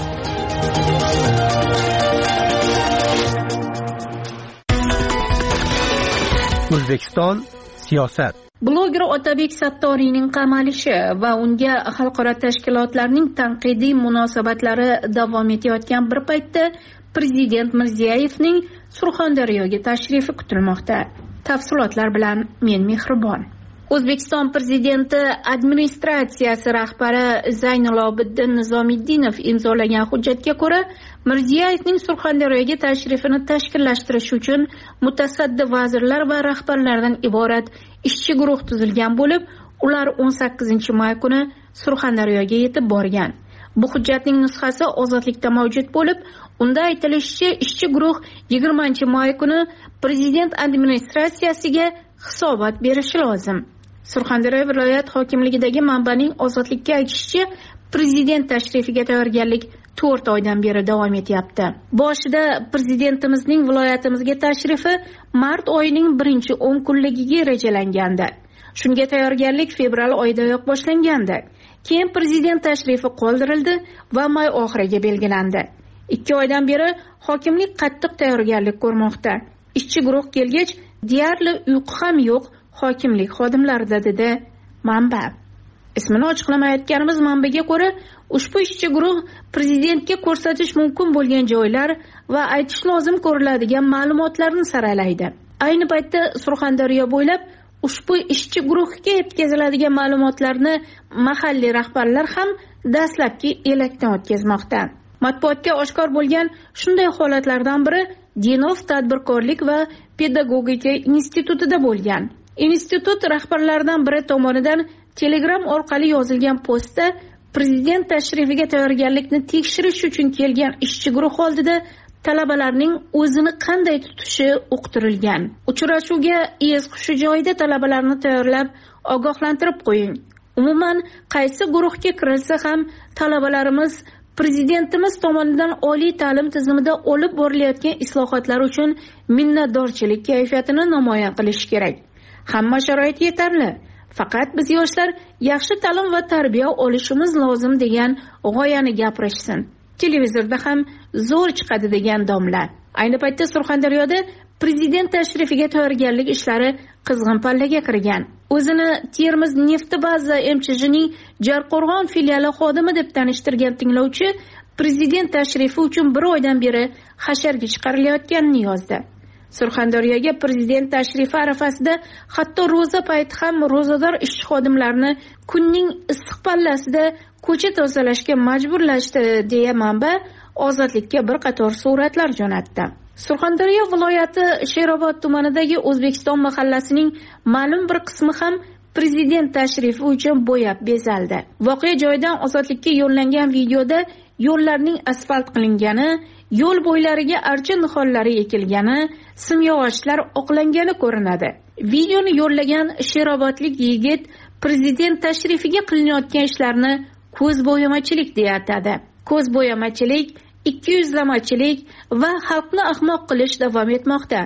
O'zbekiston siyosat. Bloger Otabek Sattoriyning qamalishi va unga xalqaro tashkilotlarning tanqidiy munosabatlari davom etayotgan bir paytda Prezident Mirziyoyevning Surxondaryoga tashrifi kutilmoqda. Tafsilotlar bilan men Mehribon. O'zbekiston Prezidenti administratsiyasi rahbari Zaynilobiddin Nizomiddinov imzolagan hujjatga ko'ra, Mirziyoyevning Surxondaryoga tashrifini tashkillashtirish uchun mutasaddi vazirlar va rahbarlardan iborat ishchi guruh tuzilgan bo'lib, ular o'n sakkizinchi may kuni Surxondaryoga yetib borgan. Bu hujjatning nusxasi Ozodlikda mavjud bo'lib, unda aytilishicha, ishchi guruh yigirmanchi may kuni prezident administratsiyasiga hisobot berishi lozim. Surxondaryo viloyat hokimligidagi manbaning Ozodlikka aytishicha, prezident tashrifiga tayyorgarlik to'rt oydan beri davom etyapti. Boshida prezidentimizning viloyatimizga tashrifi mart oyining birinchi o'n kunligiga rejalangandi. Shunga tayyorgarlik fevral oyidayoq boshlangandi. Keyin prezident tashrifi qoldirildi va may oxiriga belgilandi. ikki oydan beri hokimlik qattiq tayyorgarlik ko'rmoqda. Ishchi guruh kelgach, deyarli uyqu ham yo'q hokimlik xodimlarida, dedi manba. Ismini ochiqlamayotganimiz manbaga ko'ra, ushbu ishchi guruh prezidentga ko'rsatish mumkin bo'lgan joylar va aytish lozim ko'riladigan ma'lumotlarni saralaydi. Ayni paytda Surxondaryo bo'ylab ushbu ishchi guruhga yetkaziladigan ma'lumotlarni mahalliy rahbarlar ham dastlabki elakdan o'tkazmoqda. Matbuotga oshkor bo'lgan shunday holatlardan biri Dinov tadbirkorlik va pedagogika institutida bo'lgan. Institut rahbarlaridan biri tomonidan Telegram orqali yozilgan postda prezident tashrifiga tayyorgarlikni tekshirish uchun kelgan ishchi guruh oldida talabalarning o'zini qanday tutishi uqtirilgan. Uchrashuvga es hushi joyida talabalarni tayyorlab, ogohlantirib qo'ying. Umuman, qaysi guruhga kirilsa ham talabalarimiz prezidentimiz tomonidan oliy ta'lim tizimida olib borilayotgan islohotlar uchun minnatdorchilik kayfiyatini namoyon qilish kerak. Hamma sharoit yetarli. Faqat biz yoshlar yaxshi ta'lim va tarbiya olishimiz lozim degan g'oyani gapirishsin. Televizorda ham zo'r chiqadi degan domla. Ayni paytda Surxondaryoda prezident tashrifiga tayyorgarlik ishlari qizg'in pallaga kirgan. O'zini Termiz neft baza M Ch Jning Jarqo'rg'on filiali xodimi deb tanishtirgan tinglovchi prezident tashrifi uchun bir oydan beri hasharga chiqarilayotganini yozdi. Surxondaryoga prezident tashrifi arafasida hatto ro'za payti ham ro'zador ishchi xodimlarni kunning issiq pallasida ko'cha tozalashga majburlashdi, deya manba Ozodlikka bir qator suratlar jo'natdi. Surxondaryo viloyati Sherobod tumanidagi O'zbekiston mahallasining ma'lum bir qismi ham prezident tashrifi uchun bo'yab bezaldi. Voqea joyidan Ozodlikka yo'llangan videoda yo'llarning asfalt qilingani, yo'l bo'ylariga archa nihollari ekilgani, simyog'ochlar oqlangani ko'rinadi. Videoni yo'llagan Sherobodlik yigit prezident tashrifiga qilinayotgan ishlarni ko'zbo'yamachilik deya atadi. Ko'zbo'yamachilik, ikki yuzlamachilik va xalqni ahmoq qilish davom etmoqda.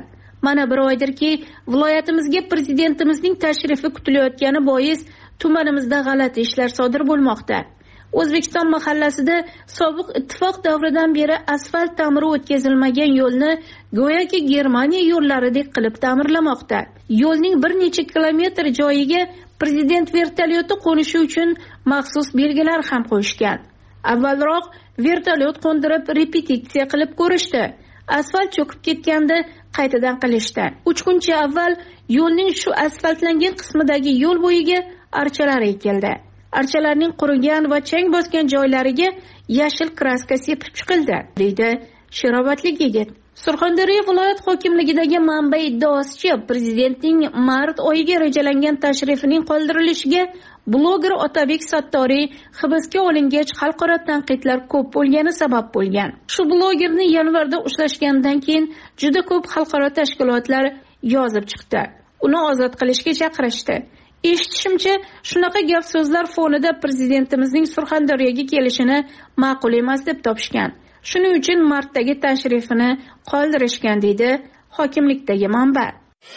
mana bir oydirki viloyatimizga prezidentimizning tashrifi kutilayotgani bois tumanimizda g'alati ishlar sodir bo'lmoqda. O'zbekiston mahallasida sobiq ittifoq davridan beri asfalt ta'miri o'tkazilmagan yo'lni go'yoki Germaniya yo'llaridek qilib ta'mirlamoqda. Yo'lning bir necha kilometr joyiga prezident vertolyoti qo'nishi uchun maxsus belgilar ham qo'yishgan. Avvalroq vertolyot qo'ndirib repetitsiya qilib ko'rishdi. Asfalt cho'kib ketganda qaytadan qilishdi. uch kuncha avval yo'lning shu asfaltlangan qismidagi yo'l bo'yiga archalar ekildi. Archalarning qurigan va chang bosgan joylariga yashil kraska sepib chiqildi, deydi Shirobatli yigit. Surxondaryo viloyat hokimligidagi manba iddaosicha prezidentning mart oyiga rejalangan tashrifining qoldirilishiga bloger Otabek Sattoriy hibsga olingach xalqaro tanqidlar ko'p bo'lgani sabab bo'lgan. Shu blogerni yanvarda ushlashgandan keyin juda ko'p xalqaro tashkilotlar yozib chiqdi. Uni ozod qilishga chaqirishdi. Eshitishimcha, shunaqa gap so'zlar fonida prezidentimizning Surxondaryoga kelishini ma'qul emas deb topishgan. Shuning uchun martdagi tashrifini qoldirishgan, deydi hokimlikdagi manba.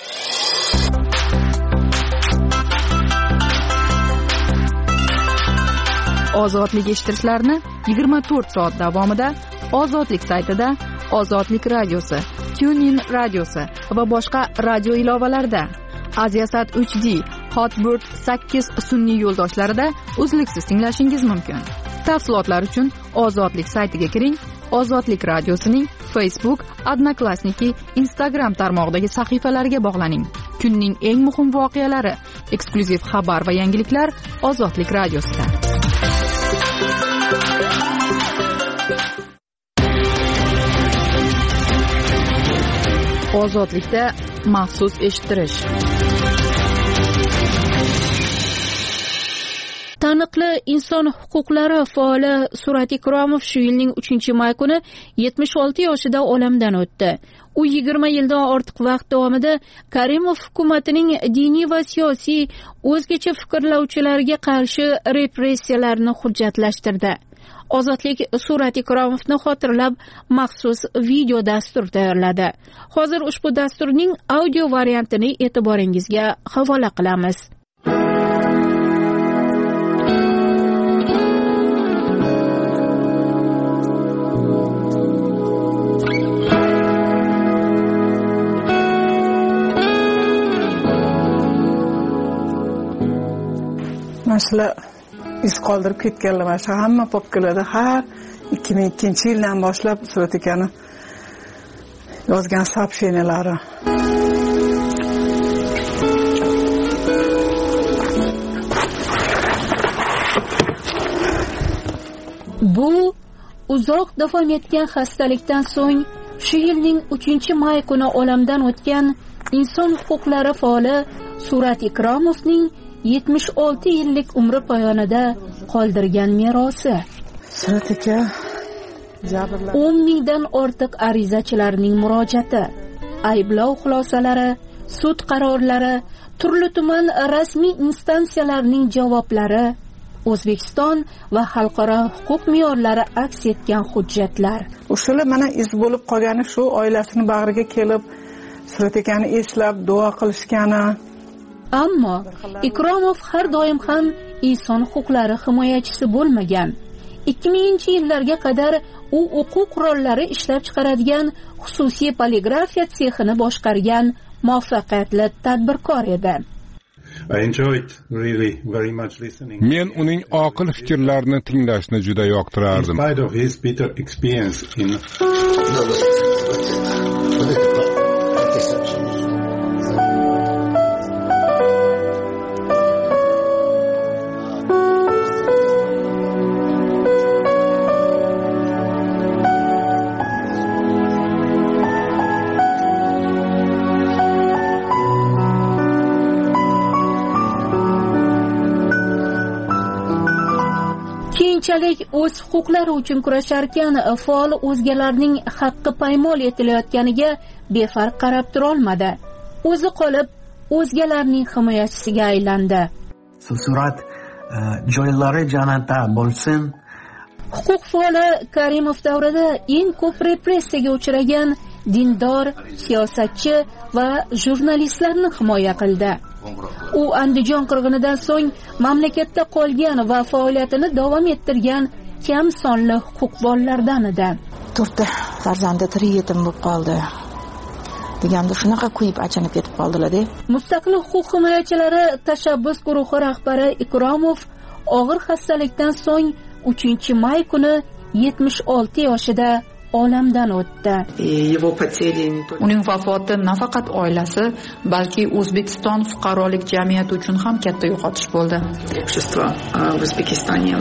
Ozodlik eshittirishlarni yigirma to'rt soat davomida Ozodlik saytida, Ozodlik radiosi, TuneIn radiosi va boshqa radio ilovalarida, Aziasat uch D, Hotbird sakkiz sun'iy yo'ldoshlarida uzluksiz tinglashingiz mumkin. Tafsilotlar uchun Ozodlik saytiga kiring. Ozodlik radiosining Facebook, Odnoklassniki, Instagram tarmog'idagi sahifalariga bog'laning. Kunning eng muhim voqealari, eksklyuziv xabar va yangiliklar Ozodlik radiosida. Ozodlikda maxsus eshittirish. Taniqli inson huquqlari faoli Surat Ikromov shu yilning uchinchi may kuni yetmish olti yoshida olamdan o'tdi. U yigirma yildan ortiq vaqt davomida Karimov hukumatining diniy va siyosiy o'zgacha fikrlovchilarga qarshi repressiyalarni hujjatlashtirdi. Ozodlik Surat Ikromovni xotirlab maxsus video dastur tayyorladi. Hozir ushbu dasturning audio variantini e'tiboringizga havola qilamiz. Masala iz qoldirib ketganlar, mana hamma popkalarda har ikki ming ikkinchi yildan boshlab Surat akani yozgan сообщениялari. Bu uzoq davom etgan xastalikdan so'ng shu yilning uchinchi may kuni olamdan o'tgan inson huquqlari faoli Surat Ikromovning yetmish olti yillik umri poyonida qoldirgan merosi. Surat aka o'n mingdan ortiq arizachilarning murojaati, ayblov xulosalari, sud qarorlari, turli tuman rasmiy instansiyalarning javoblari, O'zbekiston va xalqaro huquq me'yorlari aks etgan hujjatlar. O'shalar mana iz bo'lib qolgani shu, oilasini bag'riga kelib Surat akani eslab duo qilishgani. Ammo Ikromov har doim ham inson huquqlari himoyachisi bo'lmagan. ikki minginchi yillarga qadar u o'quv qurollari ishlab chiqaradigan xususiy poligrafiya sexini boshqargan muvaffaqiyatli tadbirkor edi. Men uning oqil fikrlarini tinglashni juda yoqtirardim. Keyinchalik o'z huquqlari uchun kurasharkan faol o'zgalarning haqqi paymol etilayotganiga befarq qarab tura olmadi. O'zi qolib, o'zgalarning himoyachisiga aylandi. Surat joylari jannatda bo'lsin. Huquq faoli Karimov davrida eng ko'p repressiyaga uchragan dindor, siyosatchi va jurnalistlarni himoya qildi. U Andijon qirg'inidan so'ng mamlakatda qolgan va faoliyatini davom ettirgan kam sonli huquqbonlardan edi. To'rtta farzandi tirik yetim bo'lib qoldi. Deganda shunaqa kuyib achinib ketib qoldilar-da. Mustaqil huquq himoyachilari tashabbus guruhi rahbari Ikromov og'ir xastalikdan so'ng uchinchi may kuni yetmish olti yoshida olamdan o'tdi. Uning vafoti nafaqat oilasi, balki O'zbekiston fuqarolik jamiyati uchun ham katta yo'qotish bo'ldi. Общество в O'zbekistone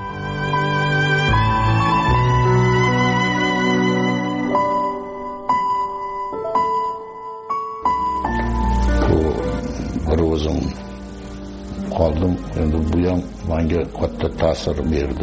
bir o'zim qoldim, endi bu ham menga katta ta'sir berdi.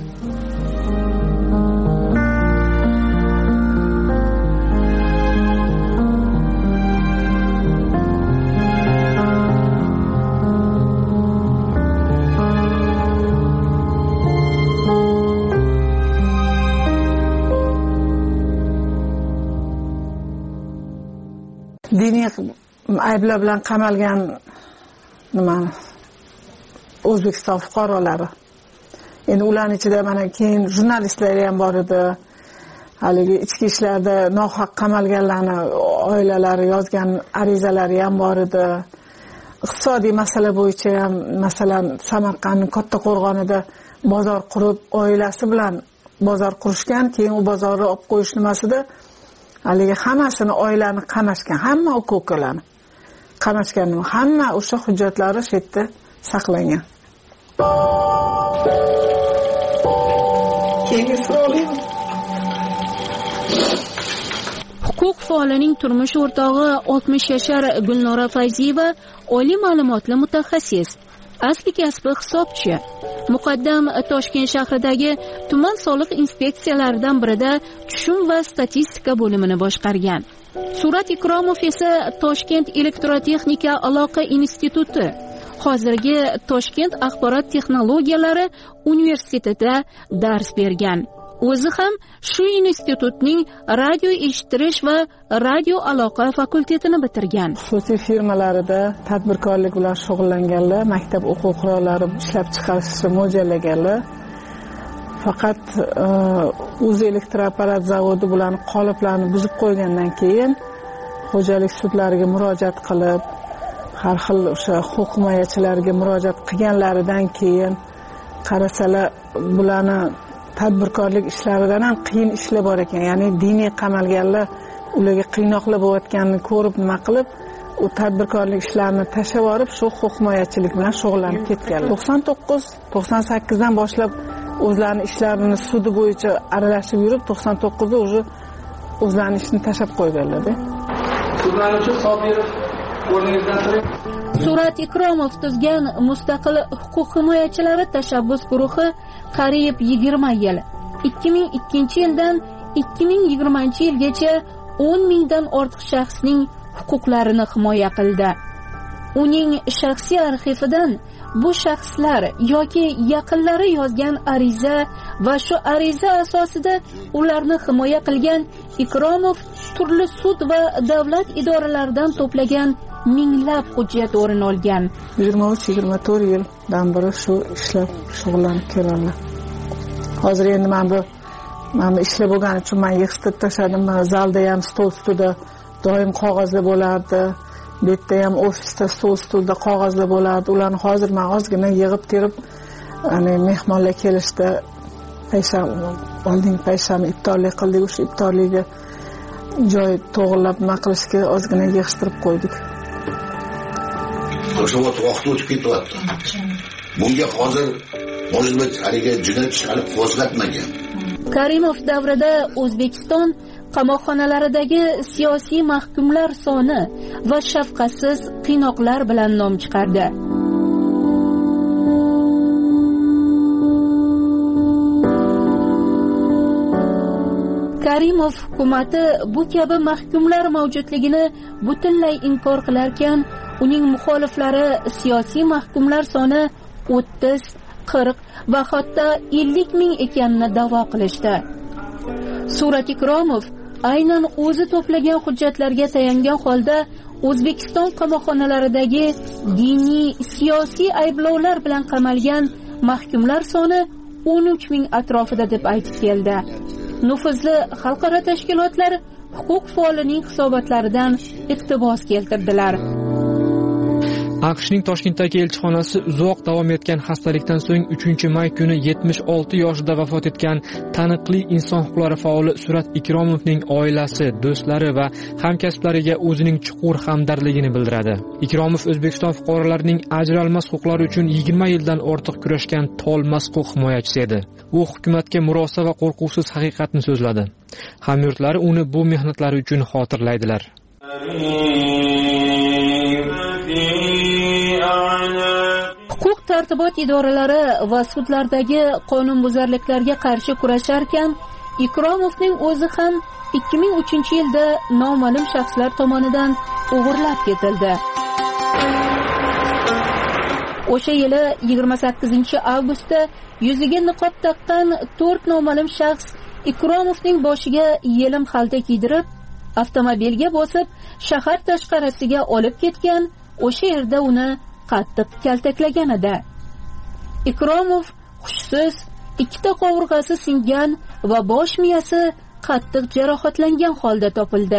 Diniy ayblar bilan qamalgan nima O'zbekiston fuqarolari. Endi ularning ichida mana keyin jurnalistlar ham bor edi. Haligi ichki ishlarda nohaq qamalganlarning oilalari yozgan arizalari ham bor edi. Iqtisodiy masala bo'yicha ham, masalan, Samarqandning Kattaqo'rg'onida bozor qurib, oilasi bilan bozor qurishgan, keyin u bozorni olib qo'yish nimasida haligi hammasini oilani qamashgan, hamma uka-ukalarni qamashgan, hamma o'sha hujjatlari shu yerda saqlangan. Huquq faolining turmush o'rtog'i oltmish yashar Gulnora Fayziyeva oliy ma'lumotli mutaxassis, asli kasbi hisobchi. Muqaddam Toshkent shahridagi tuman soliq inspeksiyalaridan birida tushum va statistika bo'limini boshqargan. Surat Ikromov esa Toshkent elektrotexnika aloqa instituti, hozirgi Toshkent axborot texnologiyalari universitetida dars bergan. O'zi ham shu institutning radio eshittirish va radio aloqa fakultetini bitirgan. Xususiy firmalarida tadbirkorlik bilan shug'ullanganlar, maktab o'quv qurollari ishlab chiqarishni mo'ljallaganlar. Faqat o'zi elektroapparat zavodi bilan qoliplarni buzib qo'ygandan keyin xo'jalik sudlariga murojaat qilib, har xil o'sha huquq himoyachilariga murojaat qilganlaridan keyin qarasalar bularni tadbirkorlik ishlaridan ham qiyin ishlar bor ekan. Ya'ni diniy qamalganlar ularga qiynoqlar bo'layotganini ko'rib nima qilib, u tadbirkorlik ishlarini tashlab yuborib, shu huquq himoyachilik bilan shug'ullanib ketganlar. to'qson to'qqiz to'qson sakkiz dan boshlab o'zlarining ishlarini sudi bo'yicha aralashib yurib, to'qson to'qqizda o'zi o'zlarining ishini tashlab qo'yganlar-da. Sudlanuvchi Sobirov o'rningizdan turing. Surat Ikromov tuzgan mustaqil huquq himoyachilari tashabbus guruhi qariyb yigirma yil, ikki ming ikkinchi yildan ikki ming yigirmanchi yilgacha o'n mingdan ortiq shaxsning huquqlarini himoya qildi. Uning shaxsiy arxividan bu shaxslar yoki yaqinlari yozgan ariza va shu ariza asosida ularni himoya qilgan Ikromov turli sud va davlat idoralaridan to'plagan minglab hujjat o'rin olgan. yigirma uch yigirma to'rt yildan beri shu ishlab shug'ullanib kelganlar. Hozir endi men bu men ishlab bo'lgani uchun men yig'ishtirib tashladim. Mana zalda ham stol ustida doim qog'ozlar bo'lardi. Bu yerda ham ofisda stol ustida qog'ozlar bo'lardi. Ularni hozir men ozgina yig'ib terib, ya'ni mehmonlar kelishda payshanba oldin payshanba iftorlik qildik, o'sha iftorlikka joy to'g'irlab nima qilishga ozgina yig'ishtirib qo'ydik. O'sha vaqt vaqt o'tib ketyapti. Bunga hozir o'zimiz haliga jinoyat ishlari qo'zg'atmagan. Karimov davrida O'zbekiston qamoqxonalaridagi siyosiy mahkumlar soni va shafqatsiz qiynoqlar bilan nom chiqardi. Karimov hukumatı bu kabi mahkumlar mavjudligini butunlay inkor qilarkan, uning muxoliflari siyosiy mahkumlar soni o'ttiz, qirq va hatto ellik ming ekanini da'vo qilishdi. Surat Ikromov aynan o'zi to'plagan hujjatlarga tayangan holda O'zbekiston qamoqxonalaridagi diniy, siyosiy ayblovlar bilan qamalgan mahkumlar soni o'n uch ming atrofida deb aytib keldi. Nufuzli xalqaro tashkilotlar huquq faolining hisobotlaridan iqtibos keltirdilar. AQShning Toshkentdagi elchixonasi uzoq davom etgan xastalikdan so'ng uchinchi may kuni yetmish olti yoshida vafot etgan taniqli inson huquqlari faoli Surat Ikromovning oilasi, do'stlari va hamkasblariga o'zining chuqur hamdardligini bildiradi. Ikromov O'zbekiston fuqarolarining ajralmas huquqlari uchun yigirma yildan ortiq kurashgan tolmas huquq himoyachisi edi. U hukumatga murosa va qo'rquvsiz haqiqatni so'zladi. Hamyurtlari uni bu mehnatlari uchun xotirlaydilar. Huquq tartibot idoralari va sudlardagi qonunbuzarliklarga qarshi kurasharkan, Ikromovning o'zi ham ikki ming uchinchi yilda noma'lum shaxslar tomonidan o'g'irlab ketildi. O'sha yili yigirma sakkizinchi avgustda yuziga niqob taqqan to'rt noma'lum shaxs Ikromovning boshiga yelim xalta kiydirib, avtomobilga bosib, shahar tashqarisiga olib ketgan, o'sha yerda uni qattiq kaltaklagan edi. Ikromov hushsiz, ikkita qovurg'asi singan va bosh miyasi qattiq jarohatlangan holda topildi.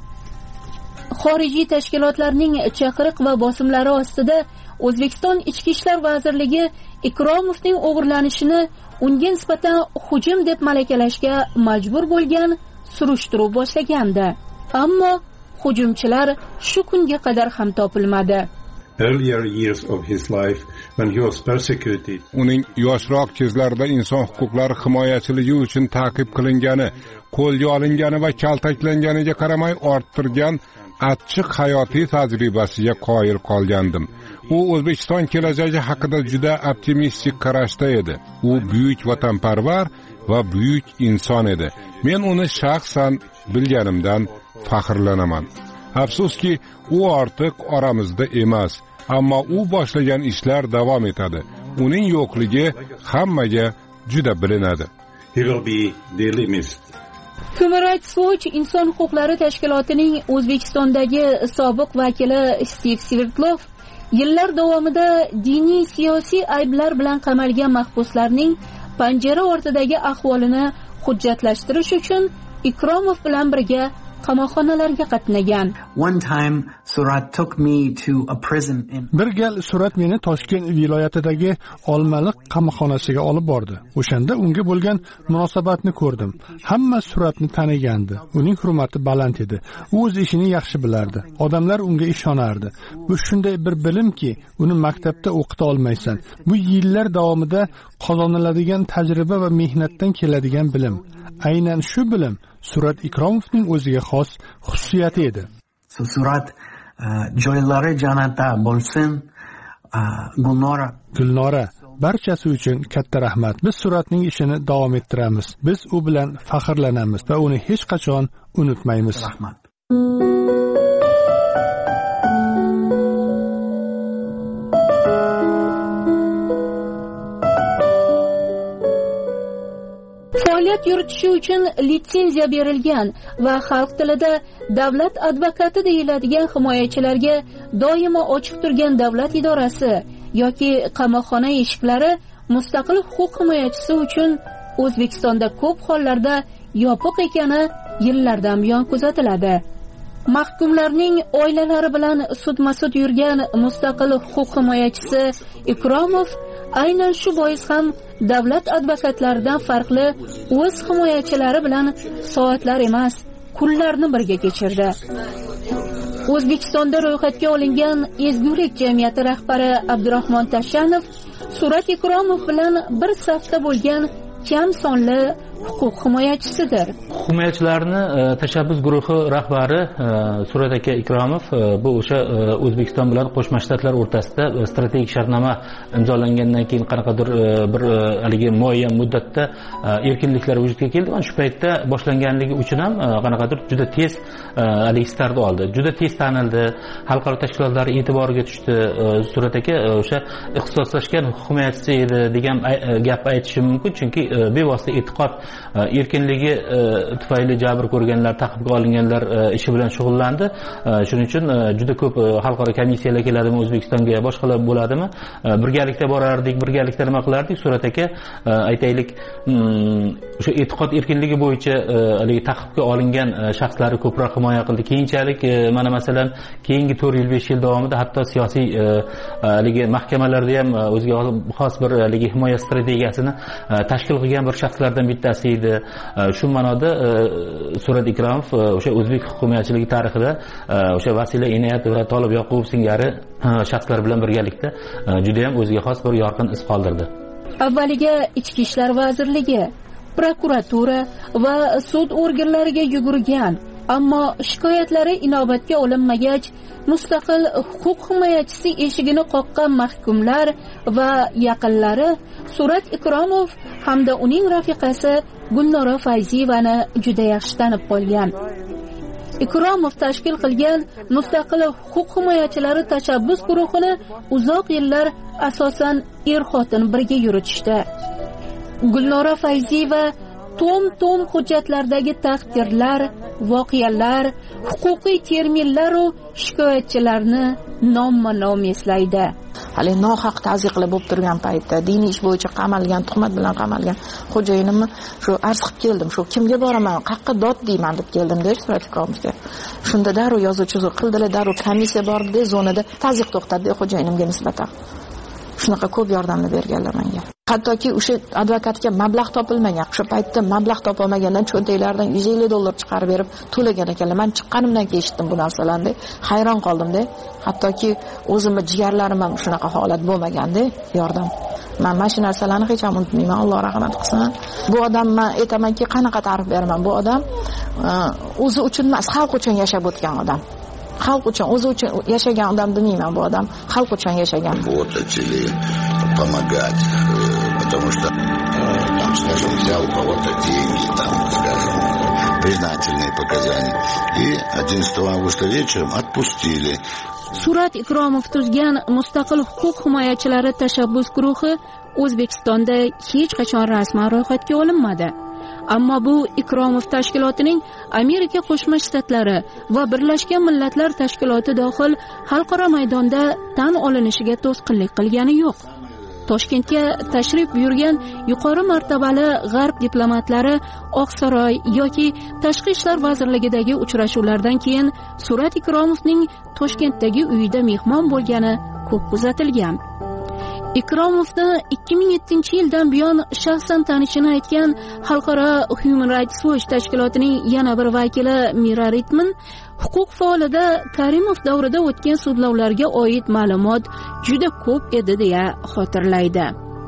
Xorijiy tashkilotlarning chaqiriq va bosimlari ostida O'zbekiston Ichki ishlar vazirligi Ikromovning o'g'irlanishini unga nisbatan hujum deb malakalashga majbur bo'lgan, surishtiruv boshlagandi. Ammo hujumchilar shu kunga qadar ham topilmadi. Earlier years of his life when he was persecuted. Uning yoshroq kezlarida inson huquqlari himoyachiligi uchun ta'qib qilingani, qo'lga olingani va kaltaklanganiga qaramay orttirgan achchiq hayotiy tajribasiga qoyil qolgandim. U O'zbekiston kelajagi haqida juda optimistik qarashda edi. U buyuk vatanparvar va buyuk inson edi. Men uni shaxsan bilganimdan faxrlanaman. Afsuski, u ortiq oramizda emas, ammo u boshlagan ishlar davom etadi. Uning yo'qligi hammaga juda bilinadi. He will be dearly missed. Human Rights Watch inson huquqlari tashkilotining O'zbekistondagi sobiq vakili Steve Svertlov yillar davomida diniy siyosiy ayblar bilan qamalgan mahbuslarning panjara ortidagi ahvolini hujjatlashtirish uchun Ikromov bilan birga qamoqxonalarga qatnagan. One time Surat took me to a prison in Bir gal Surat meni Toshkent viloyatidagi Olmaliq qamoqxonasiga olib bordi. O'shanda unga bo'lgan munosabatni ko'rdim. Hamma Suratni tanigandi. Uning hurmati baland edi. U o'z ishini yaxshi bilardi. Odamlar unga ishonardi. Bu shunday bir bilimki, uni maktabda o'qita olmaysan. Bu yillar davomida qozoniladigan tajriba va mehnatdan keladigan bilim. Aynan shu bilim Surat Ikromovning o'ziga xos xususiyati edi. So Surat joylari jannatda bo'lsin. Gulnora Gulnora barchasi uchun katta rahmat. Biz Suratning ishini davom ettiramiz. Biz u bilan faxrlanamiz va uni hech qachon unutmaymiz. Rahmat. Faoliyat yuritishi uchun litsenziya berilgan va xalq tilida davlat advokati deyiladigan himoyachilarga doimo ochiq turgan davlat idorasi yoki qamoqxona eshiklari mustaqil huquq himoyachisi uchun O'zbekistonda ko'p hollarda yopiq ekani yillardan buyon kuzatiladi. Mahkumlarning oilalari bilan sudma-sud yurgan mustaqil huquq himoyachisi Ikromov aynan shu bois ham davlat advokatlaridan farqli o'z himoyachilari bilan soatlar emas, kunlarni birga kechirdi. O'zbekistonda ro'yxatga olingan Ezgulik jamiyati rahbari Abdurahmon Tashanov Surat Ikromov bilan bir safda bo'lgan kam sonli huquq himoyachisidir. Himoyachilarni tashabbus guruhi rahbari Surat aka Ikromov bu o'sha O'zbekiston bilan Qo'shma Shtatlar o'rtasida strategik shartnoma imzolangandan keyin qanaqadir bir haligi muayyan muddatda erkinliklar vujudga keldi. Shu paytda boshlanganligi uchun ham qanaqadir juda tez haligi start oldi. Juda tez tanildi. Xalqaro tashkilotlar e'tiboriga tushdi. Surat aka o'sha ixtisoslashgan huquq himoyachisi edi degan gap aytishim mumkin, chunki bevosita e'tiqod erkinligi tufayli jabr ko'rganlar, ta'qibga olinganlar ishi bilan shug'ullandi. Shuning uchun juda ko'p xalqaro komissiyalar keladimi O'zbekistonga, boshqalar bo'ladimi? Birgalikda borardik, birgalikda nima qilardik? Surat aka, aytaylik, o'sha e'tiqod erkinligi bo'yicha haligi ta'qibga olingan shaxslarni ko'proq himoya qildi. Keyinchalik mana masalan keyingi to'rt yil besh yil davomida hatto siyosiy haligi mahkamalarda ham o'ziga xos bir haligi himoya strategiyasini tashkil qilgan bir shaxslardan bittasi edi. Shu ma'noda Surat Ikromov o'sha o'zbek hukumatchiligi tarixida o'sha Vasila Inoyat va Tolib Yoqubov singari shaxslar bilan birgalikda juda ham o'ziga xos bir yorqin iz qoldirdi. Avvaliga Ichki ishlar vazirligi, prokuratura va sud organlariga yugurgan, ammo shikoyatlari inobatga olinmagach, mustaqil huquq himoyachisi eshigini qoqqan mahkumlar va yaqinlari Surat Ikromov hamda uning rafiqasi Gulnora Fayziyevani juda yaxshi tanib qolgan. Ikromov tashkil qilgan mustaqil huquq himoyachilari tashabbus guruhini uzoq yillar asosan er-xotin birga yuritishdi. Gulnora Fayziyeva tom-tom hujjatlardagi taqdirlar, voqealar, huquqiy terminlar va shikoyatchilarni nomma-nom eslaydi. Hali nohaq tazyiqlar bo'lib turgan paytda diniy ish bo'yicha qamalgan, tuhmat bilan qamalgan xo'jayinimni shu arz qilib keldim. Shu kimga boraman, qayerga dod deyman deb keldim-da Surat Ikromovga. Shunda darrov yozuvchi qildilar, darrov komissiya bordi, zonada tazyiq to'xtatdi xo'jayinimga nisbatan. Shunaqa ko'p yordamni berganlar menga. Hattoki o'sha advokatga mablag' topilmagan. O'sha paytda mablag' topolmagandan cho'ntaklaridan yuz ellik dollar chiqarib berib to'lagan ekanlar. Men chiqqanimdan keyin eshitdim bu narsalarni. Hayron qoldim-da. Hattoki o'zimni jigarlarim ham shunaqa holat bo'lmaganda, yordam. Men mana shu narsalarni hech ham unutmayman. Alloh rahmat qilsin. Bu odam, men aytamanki, qanaqa ta'rif beraman? Bu odam o'zi uchun emas, xalq uchun yashab o'tgan odam. Xalq uchun, o'zi uchun yashagan odam demayman, bu odam xalq uchun yashagan. Работать или помогать, потому что там, скажем, взял у кого-то деньги, там, скажем, признательные показания. И одиннадцатого августа вечером отпустили. Surat Ikromov tuzgan mustaqil huquq himoyachilari tashabbus guruhi O'zbekistonda hech qachon rasman ro'yxatga olinmadi. Ammo bu Ikromov tashkilotining Amerika Qo'shma Shtatlari va Birlashgan Millatlar Tashkiloti dohil xalqaro maydonda tan olinishiga to'sqinlik qilgani yo'q. Toshkentga tashrif buyurgan yuqori martabali g'arb diplomatlari Oqsaroy yoki Tashqi ishlar vazirligidagi uchrashuvlardan keyin Surat Ikromovning Toshkentdagi uyida mehmon bo'lgani ko'p kuzatilgan. Ikromovni ikki ming yettinchi yildan buyon shaxsan tanishini aytgan Xalqaro Human Rights Watch tashkilotining yana bir vakili Mira Ritman huquq faolida Karimov davrida o'tgan sudlovlarga oid ma'lumot juda ko'p edi deya xotirlaydi.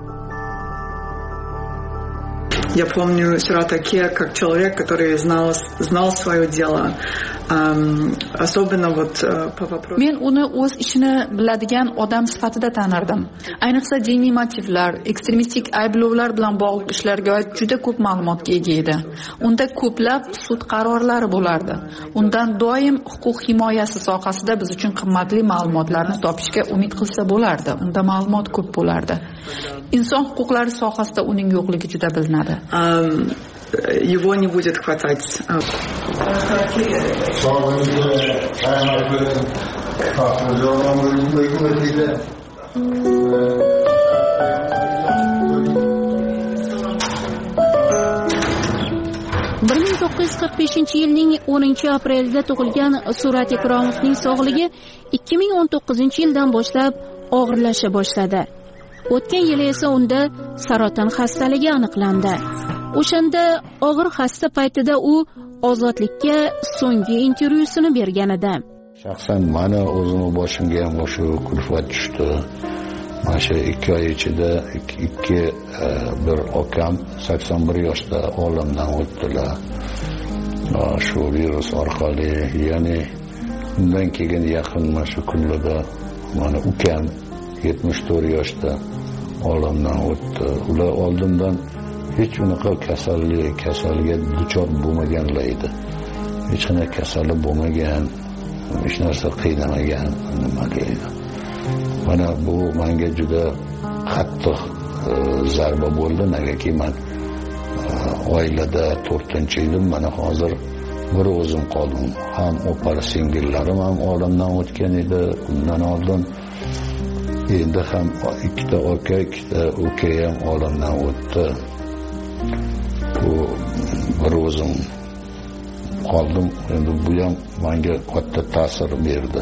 Я помню Суратаке как человек, который знал, знал свое дело. Особенно вот по вопросу. Men uni o'z ishini biladigan odam sifatida tanirdim. Ayniqsa diniy motivlar, ekstremistik ayblovlar bilan bog'liq ishlarga oid juda ko'p ma'lumotga ega edi. Unda ko'plab sud qarorlari bo'lardi. Undan doim huquq himoyasi sohasida biz uchun qimmatli ma'lumotlarni topishga umid qilsa bo'lardi. Unda ma'lumot ko'p bo'lardi. Inson huquqlari sohasida uning yo'qligi juda bilinadi. Его не будет хватать. bir ming to'qqiz yuz qirq beshinchi yilning o'ninchi aprelida tug'ilgan Surat Ikromovning sog'ligi ikki ming o'n to'qqizinchi yildan boshlab og'irlasha boshladi. O'tgan yili esa unda saraton xastaligi aniqlandi. O'shanda og'ir xasta paytida u Ozodlikka so'nggi intervyusini bergan edi. Shaxsan meni o'zimning boshimga ham shu kulfat tushdi. Mana shu ikki oy ichida ikki bir okam sakson bir yoshda olamdan o'tdilar. Shu virus orqali, ya'ni undan keyin yaqin mana shu kunlarda mana ukam yetmish to'rt yoshda olamdan o'tdi. Ular oldindan hech unaqa kasallik, kasalga duchor bo'lmaganlar edi. Hech qanday kasali bo'lmagan, hech narsa qiynamagan nima deydi. Mana bu menga juda qattiq zarba bo'ldi, negaki men oilada to'rtinchi edim, mana hozir bir o'zim qoldim. Ham opala singillarim ham olamdan o'tgan edi undan oldin. Endi ham ikkita aka, ikkita uka ham olamdan o'tdi. Bu bir o'zim qoldim. Endi bu ham menga katta ta'sir berdi.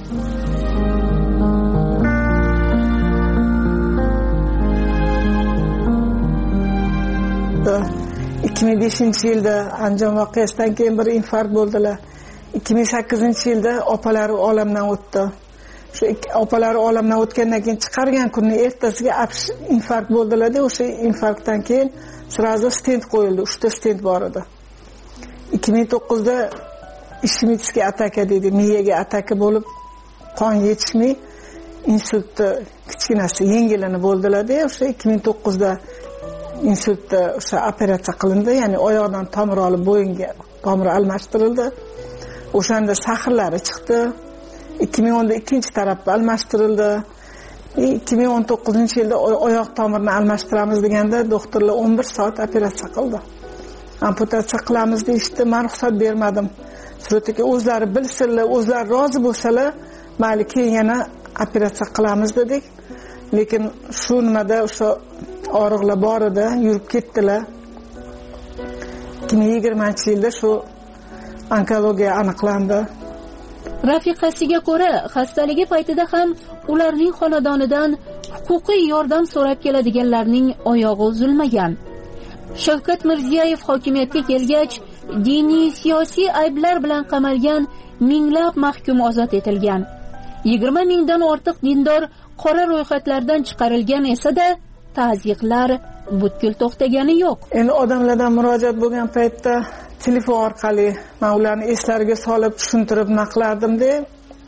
ikki ming beshinchi yilda Andijon voqeasidan keyin bir infarkt bo'ldilar. ikki ming sakkizinchi yilda opalari olamdan o'tdi. Shu opalari olamdan o'tgandan keyin chiqargan kunni ertasiga infarkt bo'ldilar-da, o'sha infarktdan keyin sразу stent qo'yildi. uchta stent bor edi. ikki ming to'qqizda ishemический ataka deydi, miyaga ataka bo'lib qon yetishmay insultni kichkinasi yengilini bo'ldilar-da, o'sha ikki ming to'qqizda insultda o'sha operatsiya qilindi, ya'ni oyoqdan tomir olib bo'yinga tomir almashtirildi. O'shanda sahrlari chiqdi. ikki ming o'nda ikkinchi tarafga almashtirildi. ikki ming o'n to'qqizinchi yilda oyoq tomirini almashtiramiz deganda doktorlar o'n bir soat operatsiya qildi. Amputatsiya qilamiz deyishdi, men ruxsat bermadim. Suratga o'zlari bilsinlar, o'zlari rozi bo'lsalar, mayli keyin yana operatsiya qilamiz dedik. Lekin shu nimada o'sha og'riqlar bor edi, yurib ketdilar. ikki ming yigirmanchi yilda shu onkologiya aniqlandi. Rafiqasiga ko'ra, xastaligi paytida ham ularning xonadonidan huquqiy yordam so'rab keladiganlarning oyog'i uzilmagan. Shavkat Mirziyoyev hokimiyatga kelgach, diniy siyosiy ayblar bilan qamalgan minglab mahkum ozod etilgan. yigirma mingdan ortiq dindor qora ro'yxatlardan chiqarilgan esa-da, ta'ziqlar butkul to'xtagani yo'q. Endi odamlardan murojaat bo'lgan paytda telefon orqali men ularni eslariga solib tushuntirib naqlardim deb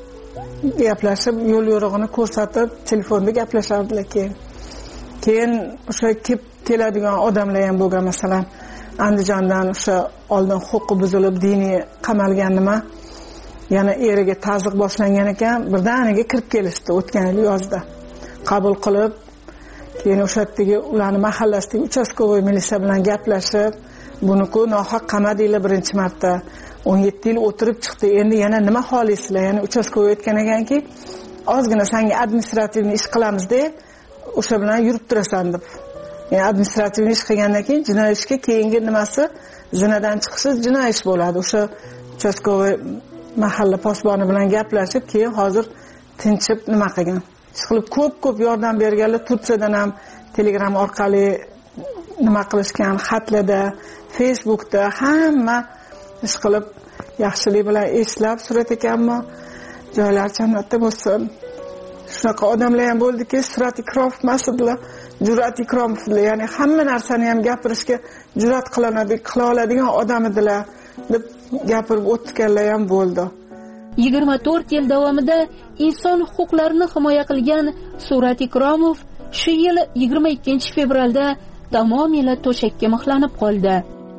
gaplashib, yo'l yo'rig'ini ko'rsatib, telefonda gaplashardilar keyin. Keyin o'sha kelib keladigan odamlar ham bo'lgan, masalan, Andijondan o'sha oldin huquqi buzilib diniy qamalgan nima, yana eriga ta'ziq boshlangan ekan, birdaniga kirib kelishdi o'tgan yil yozda. Qabul qilib, keyin o'sha yerdagi ularning mahallasidagi uchastkovoy militsiya bilan gaplashib, buni-ku nohaq qamadinglar birinchi marta. o'n yetti yil o'tirib chiqdi. Endi yana nima xohlaysizlar? Ya'ni uchastkovoy aytgan ekanki, ozgina senga administrativni ish qilamiz deb, o'sha bilan yurib turasan deb. Ya'ni administrativni ish qilgandan keyin jinoiy ishga keyingi nimasi zinadan chiqishi jinoiy ish bo'ladi. O'sha uchastkovoy mahalla posboni bilan gaplashib, keyin hozir tinchib nima qilgan. Chiqilib ko'p-ko'p yordam berganlar, Turkiyadan ham Telegram orqali nima qilishgan, xatlarda, Facebookda hamma ish qilib yaxshilik bilan eslab surat ekanmi, joylar jannatda bo'lsin. Shunaqa odamlar ham bo'ldiki, surat ikrom emasdilar, jur'at ikrom edilar. Ya'ni hamma narsani ham gapirishga jur'at qiladi, qila oladigan odam edilar deb gapirib o'tganlar ham bo'ldi. yigirma to'rt yil davomida inson huquqlarini himoya qilgan Surat Ikromov shu yil yigirma ikkinchi fevralda tamomila to'shakka mixlanib qoldi.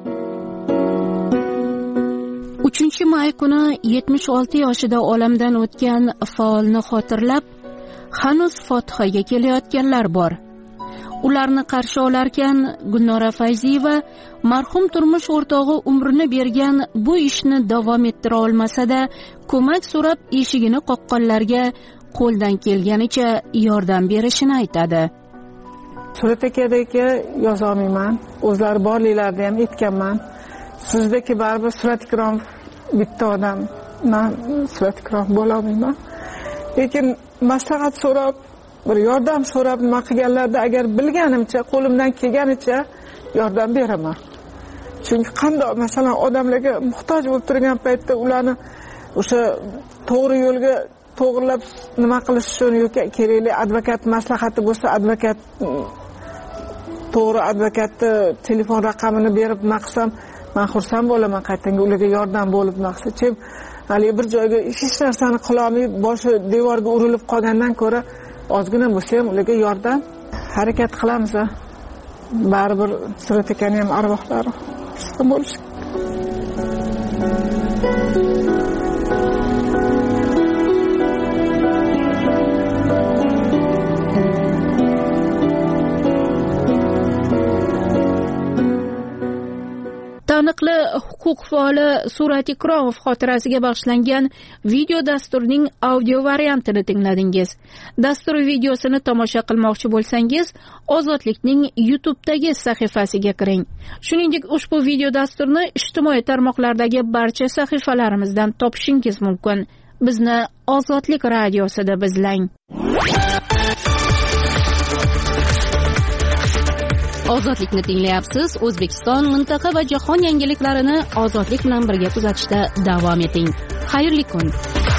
uchinchi may kuni yetmish olti yoshida olamdan o'tgan faolni xotirlab, hanuz Fotihaga kelayotganlar bor. Ularni qarshi olarkan Gulnora Fayziyeva marhum turmush o'rtog'i umrini bergan bu ishni davom ettira olmasa-da, ko'mak so'rab eshigini qoqqanlarga qo'ldan kelganicha yordam berishini aytadi. Surat akadagi yoza olmayman, o'zlari borliklarida ham aytganman. Sizdagi baribir Surat Ikrom bitta odam, men Surat Ikrom bo'la olmayman. Lekin maslahat so'rab, bir yordam so'rab nima qilganlarda agar bilganimcha, qo'limdan kelganicha yordam beraman. Chunki qanday masalan odamlarga muhtoj bo'lib turgan paytda ularni o'sha to'g'ri yo'lga to'g'rilab nima qilish uchun yoki kerakli advokat maslahati bo'lsa, advokat to'g'ri advokatni telefon raqamini berib maqsam, men xursand bo'laman qaytanga ularga yordam bo'lib maqsadchim. Hali bir joyga hech narsani qila olmay boshi devorga urilib qolgandan ko'ra ozgina bo'lsa ham ularga yordam harakat qilamiz. Baribir Surat akani ham arvohlari xursand bo'lish. taniqli huquq faoli Surat Ikromov xotirasiga bag'ishlangan video dasturning audio variantini tingladingiz. Dastur videosini tomosha qilmoqchi bo'lsangiz, Ozodlikning YouTube'dagi sahifasiga kiring. Shuningdek, ushbu video dasturni ijtimoiy tarmoqlardagi barcha sahifalarimizdan topishingiz mumkin. Bizni Ozodlik radiosida izlang. Ozodlikni tinglayapsiz. O'zbekiston, mintaqa va jahon yangiliklarini Ozodlik bilan birga kuzatishda davom eting. Xayrli kun.